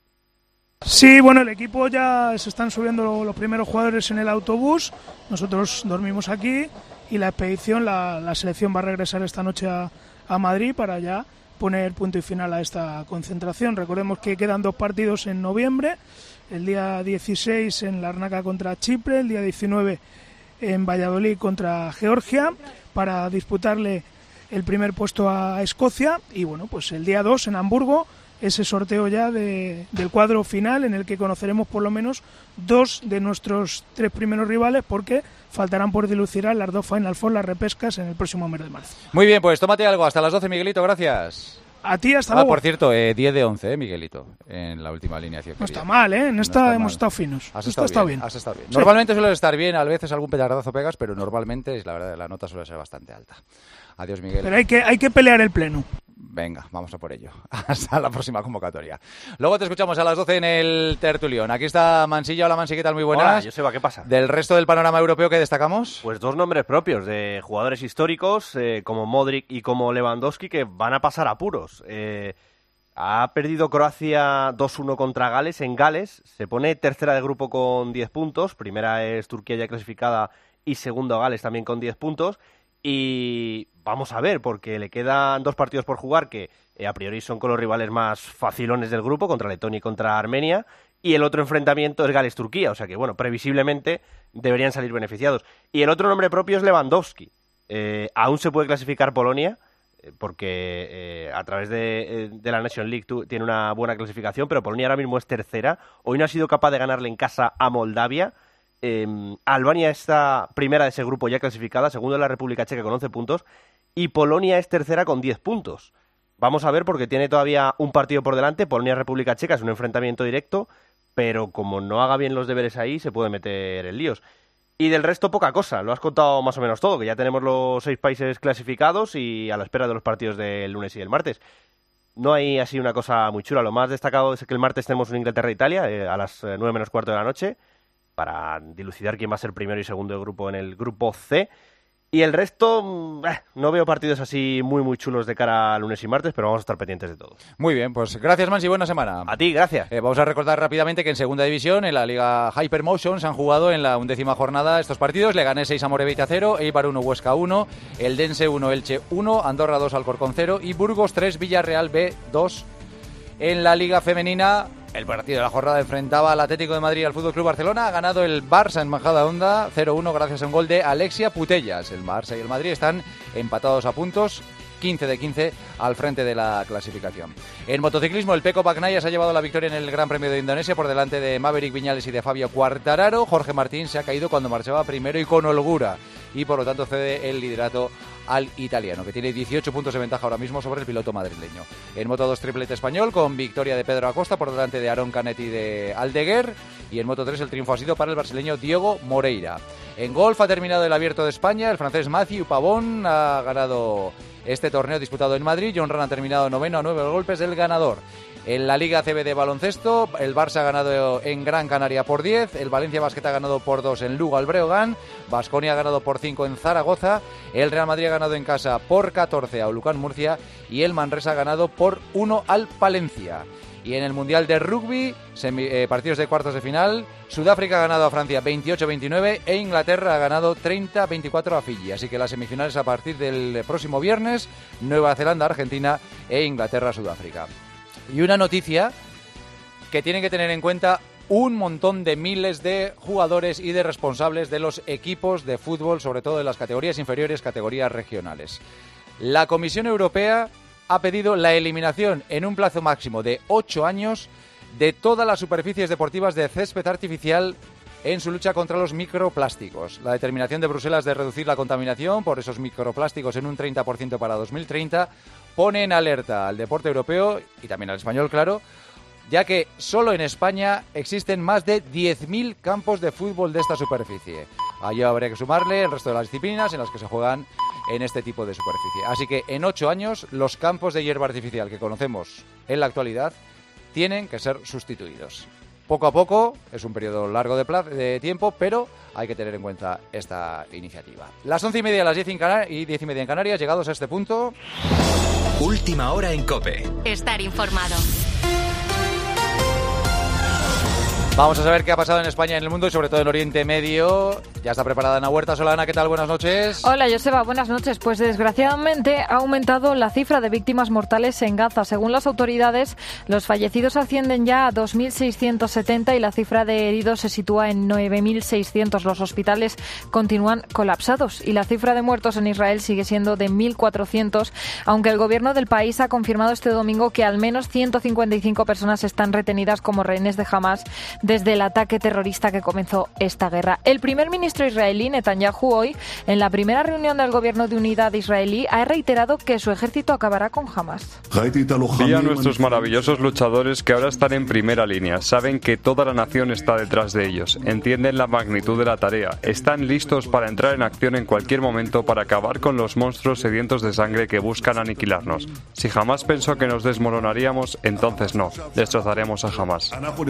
[SPEAKER 8] Sí, bueno, el equipo ya se están subiendo los primeros jugadores en el autobús. Nosotros dormimos aquí y la expedición, la selección va a regresar esta noche a Madrid para ya poner punto y final a esta concentración. Recordemos que quedan 2 partidos en noviembre, el día 16 en Larnaca contra Chipre, el día 19 en Valladolid contra Georgia, para disputarle el primer puesto a Escocia, y bueno, pues el día 2 en Hamburgo, ese sorteo ya del cuadro final, en el que conoceremos por lo menos 2 de nuestros 3 primeros rivales, porque faltarán por dilucidar las 2 Final Four, las repescas, en el próximo mes de marzo.
[SPEAKER 6] Muy bien, pues tómate algo. Hasta las 12, Miguelito, gracias.
[SPEAKER 8] A ti, hasta luego.
[SPEAKER 6] Por cierto, 10 de 11, Miguelito, en la última alineación.
[SPEAKER 8] No está mal, en esta hemos estado finos.
[SPEAKER 6] Has estado bien. Sí. Normalmente suele estar bien, a veces algún petardazo pegas, pero normalmente, la verdad, la nota suele ser bastante alta. Adiós, Miguel.
[SPEAKER 8] Pero hay que pelear el pleno.
[SPEAKER 6] Venga, vamos a por ello. Hasta la próxima convocatoria. Luego te escuchamos a las 12 en el tertulión. Aquí está Mansilla. Hola, Mansi, ¿qué tal? Muy buenas.
[SPEAKER 1] Hola, Joseba, ¿qué pasa?
[SPEAKER 6] Del resto del panorama europeo, ¿qué destacamos?
[SPEAKER 1] Pues 2 nombres propios de jugadores históricos, como Modric y como Lewandowski, que van a pasar apuros. Ha perdido Croacia 2-1 contra Gales en Gales. Se pone tercera de grupo con 10 puntos. Primera es Turquía ya clasificada y segundo Gales también con 10 puntos. Y vamos a ver, porque le quedan 2 partidos por jugar que a priori son con los rivales más facilones del grupo, contra Letonia y contra Armenia, y el otro enfrentamiento es Gales-Turquía, o sea que, bueno, previsiblemente deberían salir beneficiados. Y el otro nombre propio es Lewandowski. Aún se puede clasificar Polonia, porque a través de la Nation League tiene una buena clasificación, pero Polonia ahora mismo es tercera. Hoy no ha sido capaz de ganarle en casa a Moldavia. Albania está primera de ese grupo ya clasificada, segundo es la República Checa con 11 puntos, y Polonia es tercera con 10 puntos. Vamos a ver, porque tiene todavía un partido por delante. Polonia-República Checa es un enfrentamiento directo, pero como no haga bien los deberes ahí, se puede meter en líos. Y del resto, poca cosa. Lo has contado más o menos todo, que ya tenemos los 6 países clasificados y a la espera de los partidos del lunes y del martes. No hay así una cosa muy chula. Lo más destacado es que el martes tenemos un Inglaterra-Italia a las 9 menos cuarto de la noche, para dilucidar quién va a ser primero y segundo de grupo en el grupo C. Y el resto, no veo partidos así muy chulos de cara a lunes y martes, pero vamos a estar pendientes de todo.
[SPEAKER 6] Muy bien, pues gracias, Mansi, buena semana.
[SPEAKER 1] A ti, gracias.
[SPEAKER 6] Vamos a recordar rápidamente que en segunda división, en la Liga Hypermotion, se han jugado en la 11ª jornada estos partidos. Leganés 6, Amorebieta 0, Eibar 1, Huesca 1, Eldense 1, Elche 1, Andorra 2, Alcorcón 0 y Burgos 3, Villarreal B 2. En la Liga Femenina, el partido de la jornada enfrentaba al Atlético de Madrid y al FC Barcelona. Ha ganado el Barça en Majadahonda 0-1 gracias a un gol de Alexia Putellas. El Barça y el Madrid están empatados a puntos, 15 de 15 al frente de la clasificación. En motociclismo, el Pecco Bagnaia se ha llevado la victoria en el Gran Premio de Indonesia por delante de Maverick Viñales y de Fabio Quartararo. Jorge Martín se ha caído cuando marchaba primero y con holgura, y por lo tanto cede el liderato al italiano, que tiene 18 puntos de ventaja ahora mismo sobre el piloto madrileño. En Moto 2, triplete español, con victoria de Pedro Acosta por delante de Aaron Canet y de Aldeguer. Y en Moto 3 el triunfo ha sido para el brasileño Diogo Moreira. En golf ha terminado el Abierto de España. El francés Mathieu Pavón ha ganado este torneo disputado en Madrid. Jon Ram ha terminado noveno a 9 golpes del ganador. En la Liga CB de baloncesto, el Barça ha ganado en Gran Canaria por 10, el Valencia Basket ha ganado por 2 en Lugo al Breogán, Baskonia ha ganado por 5 en Zaragoza, el Real Madrid ha ganado en casa por 14 a Ulucán Murcia y el Manresa ha ganado por 1 al Palencia. Y en el Mundial de Rugby, partidos de cuartos de final, Sudáfrica ha ganado a Francia 28-29 e Inglaterra ha ganado 30-24 a Fiji. Así que las semifinales a partir del próximo viernes, Nueva Zelanda, Argentina e Inglaterra, Sudáfrica. Y una noticia que tienen que tener en cuenta un montón de miles de jugadores y de responsables de los equipos de fútbol, sobre todo de las categorías inferiores, categorías regionales. La Comisión Europea ha pedido la eliminación en un plazo máximo de 8 años de todas las superficies deportivas de césped artificial en su lucha contra los microplásticos. La determinación de Bruselas de reducir la contaminación por esos microplásticos en un 30% para 2030 pone en alerta al deporte europeo y también al español, claro, ya que solo en España existen más de 10.000 campos de fútbol de esta superficie. A ello habría que sumarle el resto de las disciplinas en las que se juegan en este tipo de superficie. Así que en 8 años los campos de hierba artificial que conocemos en la actualidad tienen que ser sustituidos. Poco a poco, es un periodo largo de tiempo, pero hay que tener en cuenta esta iniciativa. Las 11:30, las 10:30 en Canarias, llegados a este punto.
[SPEAKER 4] Última hora en COPE.
[SPEAKER 7] Estar informado.
[SPEAKER 6] Vamos a saber qué ha pasado en España y en el mundo y sobre todo en Oriente Medio. Ya está preparada Ana Huerta. Solana, ¿qué tal? Buenas noches.
[SPEAKER 23] Hola, Joseba. Buenas noches. Pues desgraciadamente ha aumentado la cifra de víctimas mortales en Gaza. Según las autoridades, los fallecidos ascienden ya a 2.670 y la cifra de heridos se sitúa en 9.600. Los hospitales continúan colapsados y la cifra de muertos en Israel sigue siendo de 1.400, aunque el gobierno del país ha confirmado este domingo que al menos 155 personas están retenidas como rehenes de Hamás desde el ataque terrorista que comenzó esta guerra. El primer ministro israelí, Netanyahu, hoy, en la primera reunión del gobierno de unidad israelí, ha reiterado que su ejército acabará con Hamás.
[SPEAKER 24] Vi a nuestros maravillosos luchadores que ahora están en primera línea. Saben que toda la nación está detrás de ellos. Entienden la magnitud de la tarea. Están listos para entrar en acción en cualquier momento para acabar con los monstruos sedientos de sangre que buscan aniquilarnos. Si jamás pensó que nos desmoronaríamos, entonces no. Destrozaremos a Hamás.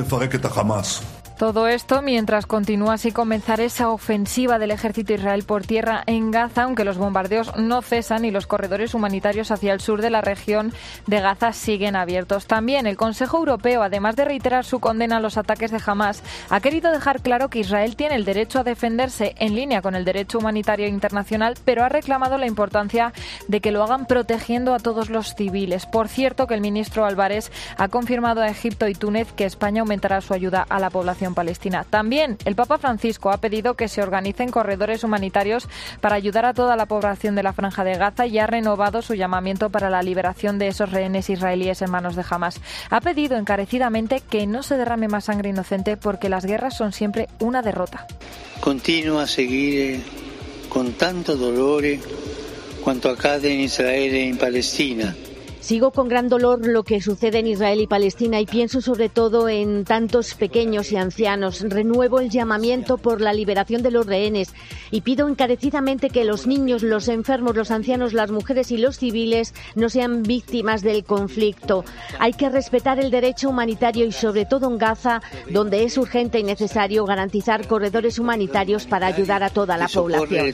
[SPEAKER 23] Todo esto mientras continúa así comenzar esa ofensiva del ejército israelí por tierra en Gaza, aunque los bombardeos no cesan y los corredores humanitarios hacia el sur de la región de Gaza siguen abiertos. También el Consejo Europeo, además de reiterar su condena a los ataques de Hamás, ha querido dejar claro que Israel tiene el derecho a defenderse en línea con el derecho humanitario internacional, pero ha reclamado la importancia de que lo hagan protegiendo a todos los civiles. Por cierto, que el ministro Álvarez ha confirmado a Egipto y Túnez que España aumentará su ayuda a la población palestina. También el Papa Francisco ha pedido que se organicen corredores humanitarios para ayudar a toda la población de la Franja de Gaza y ha renovado su llamamiento para la liberación de esos rehenes israelíes en manos de Hamás. Ha pedido encarecidamente que no se derrame más sangre inocente porque las guerras son siempre una derrota.
[SPEAKER 25] Continúa a seguir con tanto dolor cuanto accade en Israel e en Palestina.
[SPEAKER 26] Sigo con gran dolor lo que sucede en Israel y Palestina y pienso sobre todo en tantos pequeños y ancianos. Renuevo el llamamiento por la liberación de los rehenes y pido encarecidamente que los niños, los enfermos, los ancianos, las mujeres y los civiles no sean víctimas del conflicto. Hay que respetar el derecho humanitario y sobre todo en Gaza, donde es urgente y necesario garantizar corredores humanitarios para ayudar a toda la población.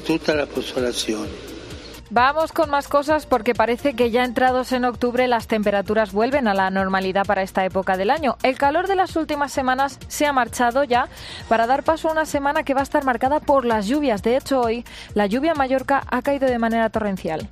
[SPEAKER 23] Vamos con más cosas porque parece que ya entrados en octubre las temperaturas vuelven a la normalidad para esta época del año. El calor de las últimas semanas se ha marchado ya para dar paso a una semana que va a estar marcada por las lluvias. De hecho, hoy la lluvia en Mallorca ha caído de manera torrencial.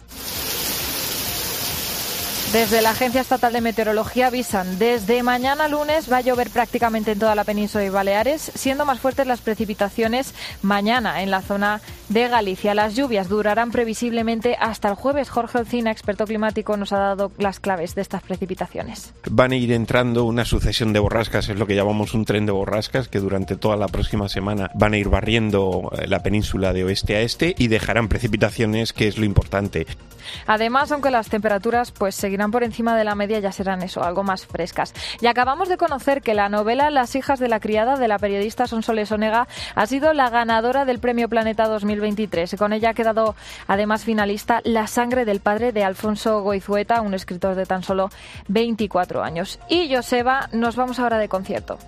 [SPEAKER 23] Desde la Agencia Estatal de Meteorología avisan, desde mañana lunes va a llover prácticamente en toda la península y Baleares, siendo más fuertes las precipitaciones mañana en la zona de Galicia. Las lluvias durarán previsiblemente hasta el jueves. Jorge Olcina, experto climático, nos ha dado las claves de estas precipitaciones.
[SPEAKER 27] Van a ir entrando una sucesión de borrascas, es lo que llamamos un tren de borrascas, que durante toda la próxima semana van a ir barriendo la península de oeste a este y dejarán precipitaciones, que es lo importante.
[SPEAKER 23] Además, aunque las temperaturas pues seguirán por encima de la media, ya serán algo más frescas. Y acabamos de conocer que la novela Las hijas de la criada, de la periodista Sonsoles Onega, ha sido la ganadora del Premio Planeta 2023. Con ella ha quedado además finalista La sangre del padre, de Alfonso Goizueta, un escritor de tan solo 24 años. Y Joseba, nos vamos ahora de concierto.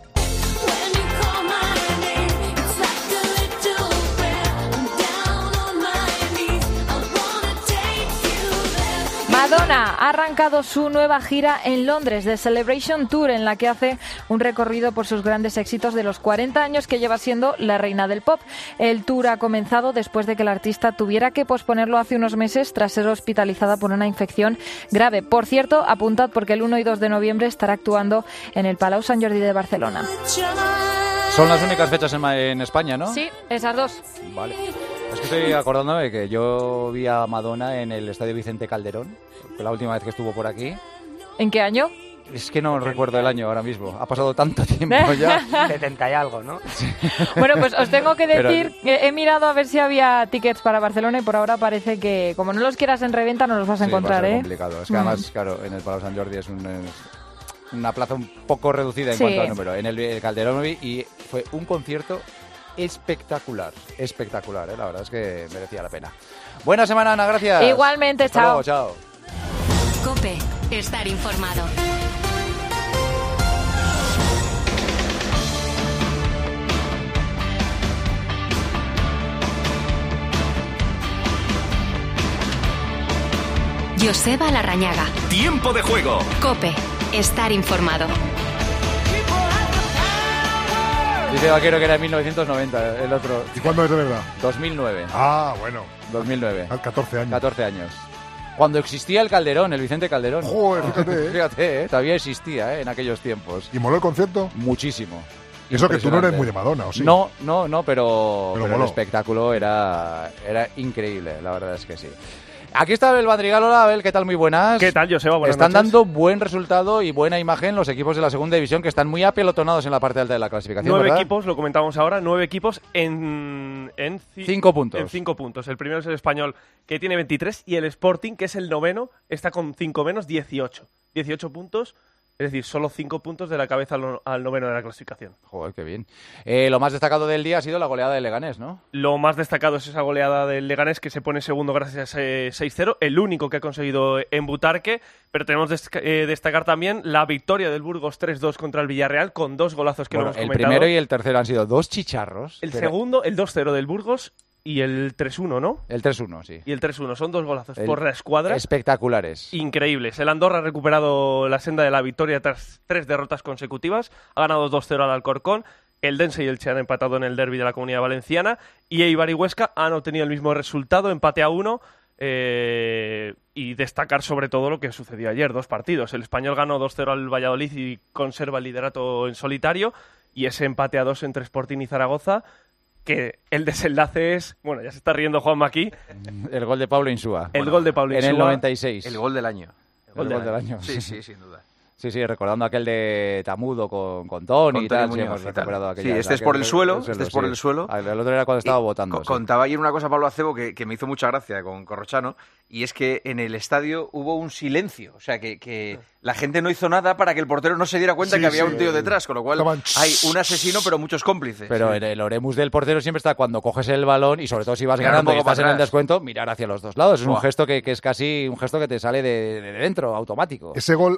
[SPEAKER 23] Madonna ha arrancado su nueva gira en Londres, The Celebration Tour, en la que hace un recorrido por sus grandes éxitos de los 40 años que lleva siendo la reina del pop. El tour ha comenzado después de que la artista tuviera que posponerlo hace unos meses tras ser hospitalizada por una infección grave. Por cierto, apuntad porque el 1 y 2 de noviembre estará actuando en el Palau Sant Jordi de Barcelona.
[SPEAKER 6] Son las únicas fechas en España, ¿no?
[SPEAKER 23] Sí, esas dos.
[SPEAKER 6] Vale. Es que estoy acordándome que yo vi a Madonna en el Estadio Vicente Calderón, la última vez que estuvo por aquí.
[SPEAKER 23] ¿En qué año?
[SPEAKER 6] Es que no recuerdo el año ahora mismo. Ha pasado tanto tiempo ya.
[SPEAKER 5] 70 y algo, ¿no?
[SPEAKER 6] Sí.
[SPEAKER 23] Bueno, pues os tengo que decir que he mirado a ver si había tickets para Barcelona y por ahora parece que, como no los quieras en reventa, no los vas a encontrar,
[SPEAKER 6] va a ser complicado. Es que además, claro, en el Palau Sant Jordi es una plaza un poco reducida en cuanto a número. En el Calderón lo vi y fue un concierto espectacular, la verdad es que merecía la pena. Buena semana, Ana, gracias.
[SPEAKER 23] Igualmente,
[SPEAKER 6] hasta
[SPEAKER 23] chao.
[SPEAKER 6] Luego, chao.
[SPEAKER 7] COPE, estar informado. Joseba Larrañaga.
[SPEAKER 4] Tiempo de juego.
[SPEAKER 7] COPE, estar informado.
[SPEAKER 6] Dice Vaquero que era en 1990, el otro.
[SPEAKER 9] ¿Y cuándo es de verdad?
[SPEAKER 6] 2009.
[SPEAKER 9] Ah, bueno.
[SPEAKER 6] 2009.
[SPEAKER 9] 14 años.
[SPEAKER 6] 14 años. Cuando existía el Calderón, el Vicente Calderón.
[SPEAKER 9] Joder, fíjate.
[SPEAKER 6] Fíjate, todavía existía en aquellos tiempos.
[SPEAKER 9] ¿Y moló el concierto?
[SPEAKER 6] Muchísimo.
[SPEAKER 9] Y eso que tú no eres muy de Madonna, ¿o sí?
[SPEAKER 6] No, pero el
[SPEAKER 9] moló.
[SPEAKER 6] espectáculo era increíble, la verdad es que sí. Aquí está Abel Madrigal. Hola, Abel, ¿qué tal? Muy buenas.
[SPEAKER 10] ¿Qué tal, Joseba? Buenas
[SPEAKER 6] Están
[SPEAKER 10] noches.
[SPEAKER 6] dando buen resultado y buena imagen los equipos de la segunda división que están muy apelotonados en la parte alta de la clasificación,
[SPEAKER 10] 9
[SPEAKER 6] ¿verdad?
[SPEAKER 10] equipos, lo comentamos ahora, 9 equipos en
[SPEAKER 6] 5 puntos.
[SPEAKER 10] En 5 puntos. El primero es el Español, que tiene 23, y el Sporting, que es el noveno, está con 5 menos, 18. 18 puntos, es decir, solo 5 puntos de la cabeza al noveno de la clasificación.
[SPEAKER 6] Joder, qué bien. Lo más destacado del día ha sido la goleada del Leganés, ¿no?
[SPEAKER 10] Lo más destacado es esa goleada del Leganés, que se pone segundo gracias a ese 6-0, el único que ha conseguido en Butarque, pero tenemos que destacar también la victoria del Burgos 3-2 contra el Villarreal, con 2 golazos que no hemos comentado.
[SPEAKER 6] El primero y el tercero han sido 2 chicharros.
[SPEAKER 10] El segundo, el 2-0 del Burgos, y el 3-1, ¿no?
[SPEAKER 6] El 3-1, sí.
[SPEAKER 10] Y el 3-1, son 2 golazos por la escuadra.
[SPEAKER 6] Espectaculares.
[SPEAKER 10] Increíbles. El Andorra ha recuperado la senda de la victoria tras 3 derrotas consecutivas. Ha ganado 2-0 al Alcorcón. El Dense y el Che han empatado en el derbi de la Comunidad Valenciana. Y Eibar y Huesca han obtenido el mismo resultado, empate a 1. Y destacar sobre todo lo que sucedió ayer, 2 partidos. El Español ganó 2-0 al Valladolid y conserva el liderato en solitario. Y ese empate a 2 entre Sporting y Zaragoza, que el desenlace es... Bueno, ya se está riendo Juanma aquí.
[SPEAKER 6] El gol de Pablo Insúa.
[SPEAKER 10] Gol de Pablo Insúa.
[SPEAKER 6] En el 96.
[SPEAKER 12] El gol del año.
[SPEAKER 6] El gol del año.
[SPEAKER 12] Sí, sin duda.
[SPEAKER 6] Sí, recordando aquel de Tamudo con Tony y tal.
[SPEAKER 12] Muñoz,
[SPEAKER 6] sí, hemos recuperado aquella.
[SPEAKER 12] Sí, este es por el suelo. Este es por el suelo.
[SPEAKER 6] El otro era cuando estaba votando.
[SPEAKER 12] Contaba ayer una cosa Pablo Acebo que me hizo mucha gracia con Corrochano, y es que en el estadio hubo un silencio. O sea, que la gente no hizo nada para que el portero no se diera cuenta que había un tío detrás, con lo cual hay un asesino pero muchos cómplices.
[SPEAKER 6] Pero el oremus del portero siempre está cuando coges el balón y sobre todo si vas ganando y estás en el descuento, mirar hacia los dos lados. Es un gesto que es casi un gesto que te sale de dentro, automático.
[SPEAKER 9] Ese gol,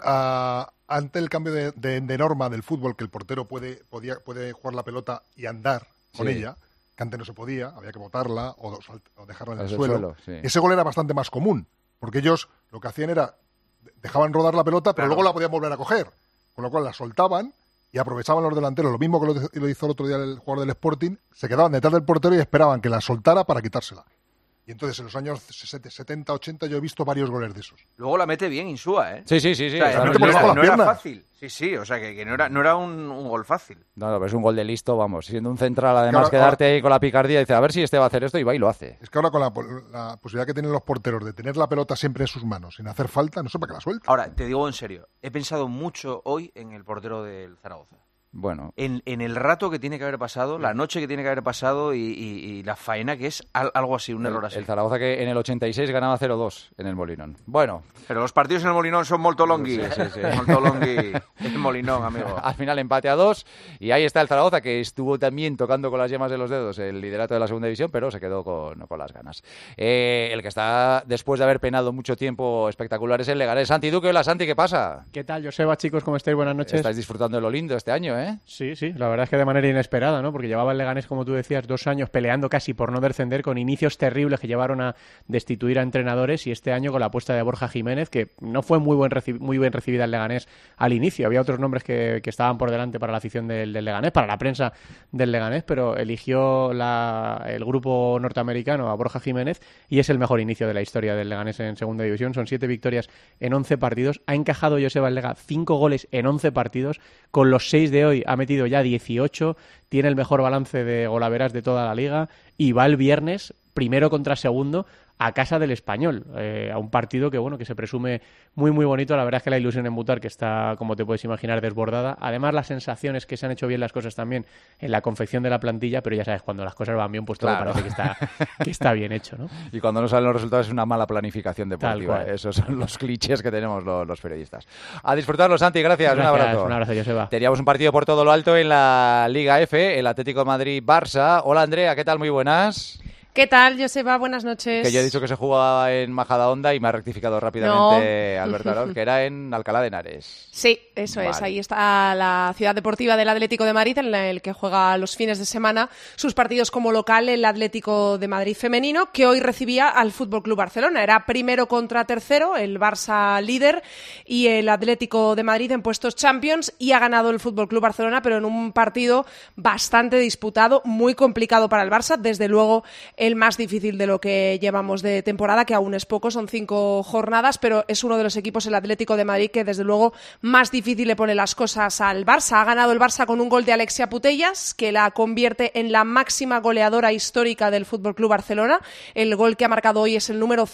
[SPEAKER 9] ante el cambio de norma del fútbol, que el portero puede jugar la pelota y andar con ella, que antes no se podía, había que botarla o dejarla en el suelo. Ese gol era bastante más común, porque ellos lo que hacían era dejaban rodar la pelota, pero luego la podían volver a coger, con lo cual la soltaban y aprovechaban los delanteros, lo mismo que lo hizo el otro día el jugador del Sporting, se quedaban detrás del portero y esperaban que la soltara para quitársela. Y entonces en los años 70, 80 yo he visto varios goles de esos.
[SPEAKER 12] Luego la mete bien Insúa, ¿eh?
[SPEAKER 6] Sí.
[SPEAKER 12] O sea, no era fácil. Sí, o sea, que no era un gol fácil.
[SPEAKER 6] No, pero es un gol de listo, vamos. Siendo un central, además, quedarte ahí con la picardía y dice, a ver si este va a hacer esto, y va y lo hace.
[SPEAKER 9] Es que ahora con la posibilidad que tienen los porteros de tener la pelota siempre en sus manos, sin hacer falta, no sé para qué la suelta.
[SPEAKER 12] Ahora, te digo en serio, he pensado mucho hoy en el portero del Zaragoza.
[SPEAKER 6] Bueno.
[SPEAKER 12] En el rato que tiene que haber pasado, la noche que tiene que haber pasado y la faena que es algo así, un error así.
[SPEAKER 6] El Zaragoza que en el 86 ganaba 0-2 en el Molinón. Bueno.
[SPEAKER 12] Pero los partidos en el Molinón son molto longhi.
[SPEAKER 6] Sí.
[SPEAKER 12] Molto longhi. El Molinón, amigo.
[SPEAKER 6] Al final empate a 2 y ahí está el Zaragoza, que estuvo también tocando con las yemas de los dedos el liderato de la segunda división, pero se quedó con las ganas. El que está, después de haber penado mucho tiempo espectacular, es el Leganés. Santi Duque. Hola, Santi, ¿qué pasa?
[SPEAKER 13] ¿Qué tal, Joseba, chicos? ¿Cómo estáis? Buenas noches.
[SPEAKER 6] Estáis disfrutando de lo lindo este año, ¿eh? ¿eh?
[SPEAKER 3] Sí, la verdad es que de manera inesperada, ¿no? Porque llevaba el Leganés, como tú decías, 2 años peleando casi por no descender, con inicios terribles que llevaron a destituir a entrenadores, y este año con la apuesta de Borja Jiménez, que no fue muy bien recibida el Leganés al inicio. Había otros nombres que estaban por delante para la afición del Leganés, para la prensa del Leganés, pero eligió el grupo norteamericano a Borja Jiménez, y es el mejor inicio de la historia del Leganés en segunda división. Son 7 victorias en 11 partidos. Ha encajado Joseba Lega 5 goles en 11 partidos. Con los 6 de hoy ha metido ya 18. Tiene el mejor balance de golaveras de toda la liga y va el viernes, primero contra segundo, a casa del Español, a un partido que se presume muy muy bonito. La verdad es que la ilusión en Mutar, que está, como te puedes imaginar, desbordada. Además, las sensaciones que se han hecho bien las cosas también en la confección de la plantilla, pero ya sabes, cuando las cosas van bien, pues todo parece que está bien hecho, ¿no?
[SPEAKER 6] Y cuando no salen los resultados es una mala planificación deportiva. Esos son los clichés que tenemos los periodistas. A disfrutarlo, Santi, gracias. Un abrazo.
[SPEAKER 3] Un abrazo, Joseba.
[SPEAKER 6] Teníamos un partido por todo lo alto en la Liga F, el Atlético de Madrid-Barça. Hola, Andrea, ¿qué tal? Muy buenas.
[SPEAKER 5] ¿Qué tal, Joseba? Buenas noches.
[SPEAKER 6] Que yo he dicho que se jugaba en Majadahonda y me ha rectificado rápidamente Alberto Arón, que era en Alcalá de Henares.
[SPEAKER 5] Sí, eso es. Ahí está la ciudad deportiva del Atlético de Madrid, en el que juega los fines de semana sus partidos como local el Atlético de Madrid femenino, que hoy recibía al Fútbol Club Barcelona. Era primero contra tercero, el Barça líder y el Atlético de Madrid en puestos Champions, y ha ganado el Fútbol Club Barcelona, pero en un partido bastante disputado, muy complicado para el Barça, desde luego el más difícil de lo que llevamos de temporada, que aún es poco, son 5 jornadas, pero es uno de los equipos, el Atlético de Madrid, que desde luego más difícil le pone las cosas al Barça. Ha ganado el Barça con un gol de Alexia Putellas, que la convierte en la máxima goleadora histórica del FC Barcelona. El gol que ha marcado hoy es el número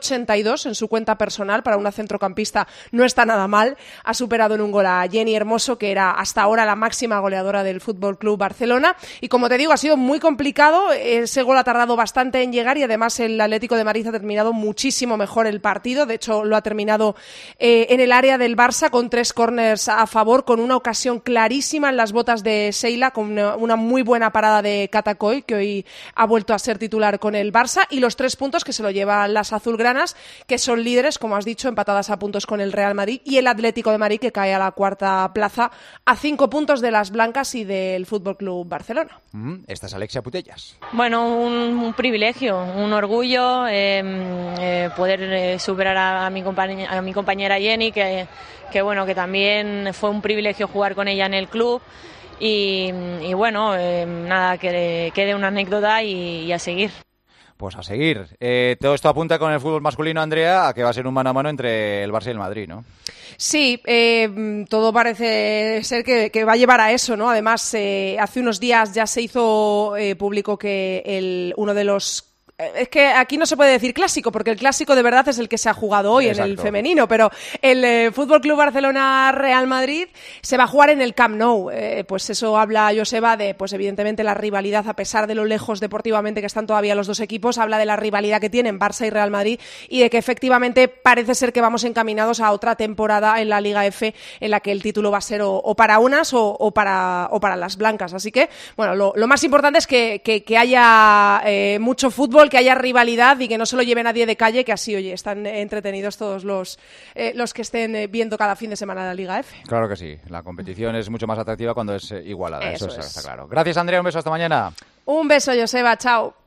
[SPEAKER 5] 182 en su cuenta personal. Para una centrocampista no está nada mal. Ha superado en un gol a Jenny Hermoso, que era hasta ahora la máxima goleadora del FC Barcelona. Y como te digo, ha sido muy complicado. Ese gol ha tardado bastante en llegar, y además el Atlético de Madrid ha terminado muchísimo mejor el partido. De hecho, lo ha terminado en el área del Barça con 3 córners a favor, con una ocasión clarísima en las botas de Seila, con una muy buena parada de Catacoy, que hoy ha vuelto a ser titular con el Barça, y los 3 puntos que se lo llevan las azulgranas, que son líderes, como has dicho, empatadas a puntos con el Real Madrid, y el Atlético de Madrid, que cae a la 4ª plaza a 5 puntos de las blancas y del FC Barcelona.
[SPEAKER 6] Esta es Alexia Putellas.
[SPEAKER 11] Bueno, un privilegio, un orgullo poder superar a mi compañera Jenny, que también fue un privilegio jugar con ella en el club, y nada, que quede una anécdota y a seguir.
[SPEAKER 6] Pues a seguir. Todo esto apunta con el fútbol masculino, Andrea, a que va a ser un mano a mano entre el Barça y el Madrid, ¿no?
[SPEAKER 5] Sí, todo parece ser que va a llevar a eso, ¿no? Además, hace unos días ya se hizo público que uno de los... Es que aquí no se puede decir clásico, porque el clásico de verdad es el que se ha jugado hoy. Exacto. En el femenino, pero el Fútbol Club Barcelona Real Madrid se va a jugar en el Camp Nou. Pues eso habla Joseba de, pues evidentemente, la rivalidad, a pesar de lo lejos deportivamente que están todavía los dos equipos, habla de la rivalidad que tienen Barça y Real Madrid, y de que efectivamente parece ser que vamos encaminados a otra temporada en la Liga F, en la que el título va a ser o para unas o para las blancas. Así que, bueno, lo más importante es que haya mucho fútbol, que haya rivalidad y que no se lo lleve nadie de calle, que así, oye, están entretenidos todos los que estén viendo cada fin de semana la Liga F.
[SPEAKER 6] Claro que sí, la competición es mucho más atractiva cuando es igualada, eso está claro. Gracias, Andrea, un beso, hasta mañana.
[SPEAKER 5] Un beso, Joseba, chao.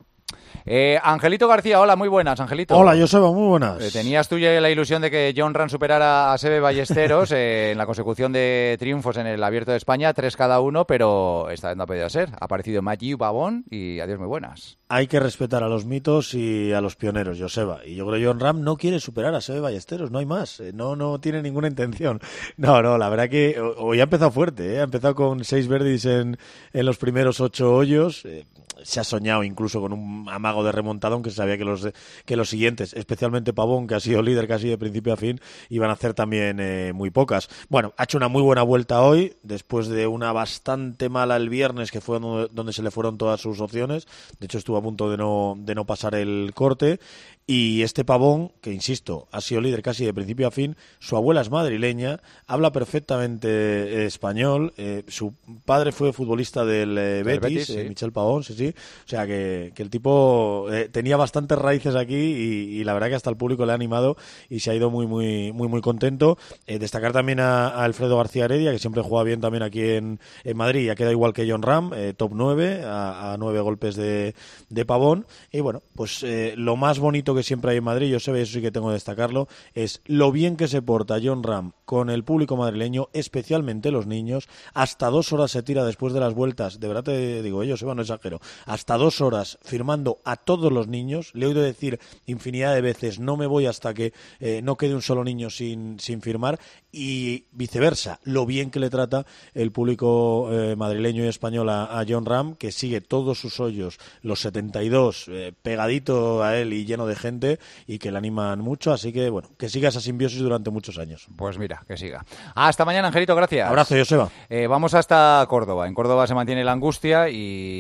[SPEAKER 6] Angelito García, hola, muy buenas, Angelito.
[SPEAKER 13] Hola, Joseba, muy buenas.
[SPEAKER 6] Tenías tú ya la ilusión de que John Ram superara a Seve Ballesteros en la consecución de triunfos en el Abierto de España, 3 cada uno, pero esta vez no ha podido ser. Ha aparecido Mathieu Babón y adiós, muy buenas.
[SPEAKER 13] Hay que respetar a los mitos y a los pioneros, Joseba. Y yo creo que John Ram no quiere superar a Seve Ballesteros, no hay más. No tiene ninguna intención. No, la verdad que hoy ha empezado fuerte, ha empezado con 6 birdies en los primeros 8 hoyos. Se ha soñado incluso con un amago de remontadón, que se sabía que los siguientes, especialmente Pavón, que ha sido líder casi de principio a fin, iban a hacer también muy pocas. Bueno, ha hecho una muy buena vuelta hoy, después de una bastante mala el viernes, que fue donde se le fueron todas sus opciones. De hecho, estuvo a punto de no pasar el corte. Y este Pavón, que insisto, ha sido líder casi de principio a fin, su abuela es madrileña, habla perfectamente español, su padre fue futbolista del Betis, Michel Pavón, sí. allí. O sea que el tipo tenía bastantes raíces aquí y la verdad que hasta el público le ha animado y se ha ido muy contento. Destacar también a Alfredo García Heredia, que siempre juega bien también aquí en Madrid, ya queda igual que Jon Rahm, top 9, a 9 golpes de Pavón. Y bueno, pues lo más bonito que siempre hay en Madrid, yo sé, eso sí que tengo que destacarlo, es lo bien que se porta Jon Rahm con el público madrileño, especialmente los niños. Hasta 2 horas se tira después de las vueltas, de verdad te digo, Joseba, no exagero, hasta 2 horas firmando a todos los niños. Le he oído decir infinidad de veces, no me voy hasta que no quede un solo niño sin firmar, y viceversa, lo bien que le trata el público madrileño y español a Jon Rahm, que sigue todos sus hoyos, los 72, pegadito a él y lleno de gente, y que le animan mucho, así que bueno, que siga esa simbiosis durante muchos años.
[SPEAKER 6] Pues mira, que siga. Hasta mañana, Angelito, gracias.
[SPEAKER 13] Abrazo, Joseba.
[SPEAKER 6] Vamos hasta Córdoba. En Córdoba se mantiene la angustia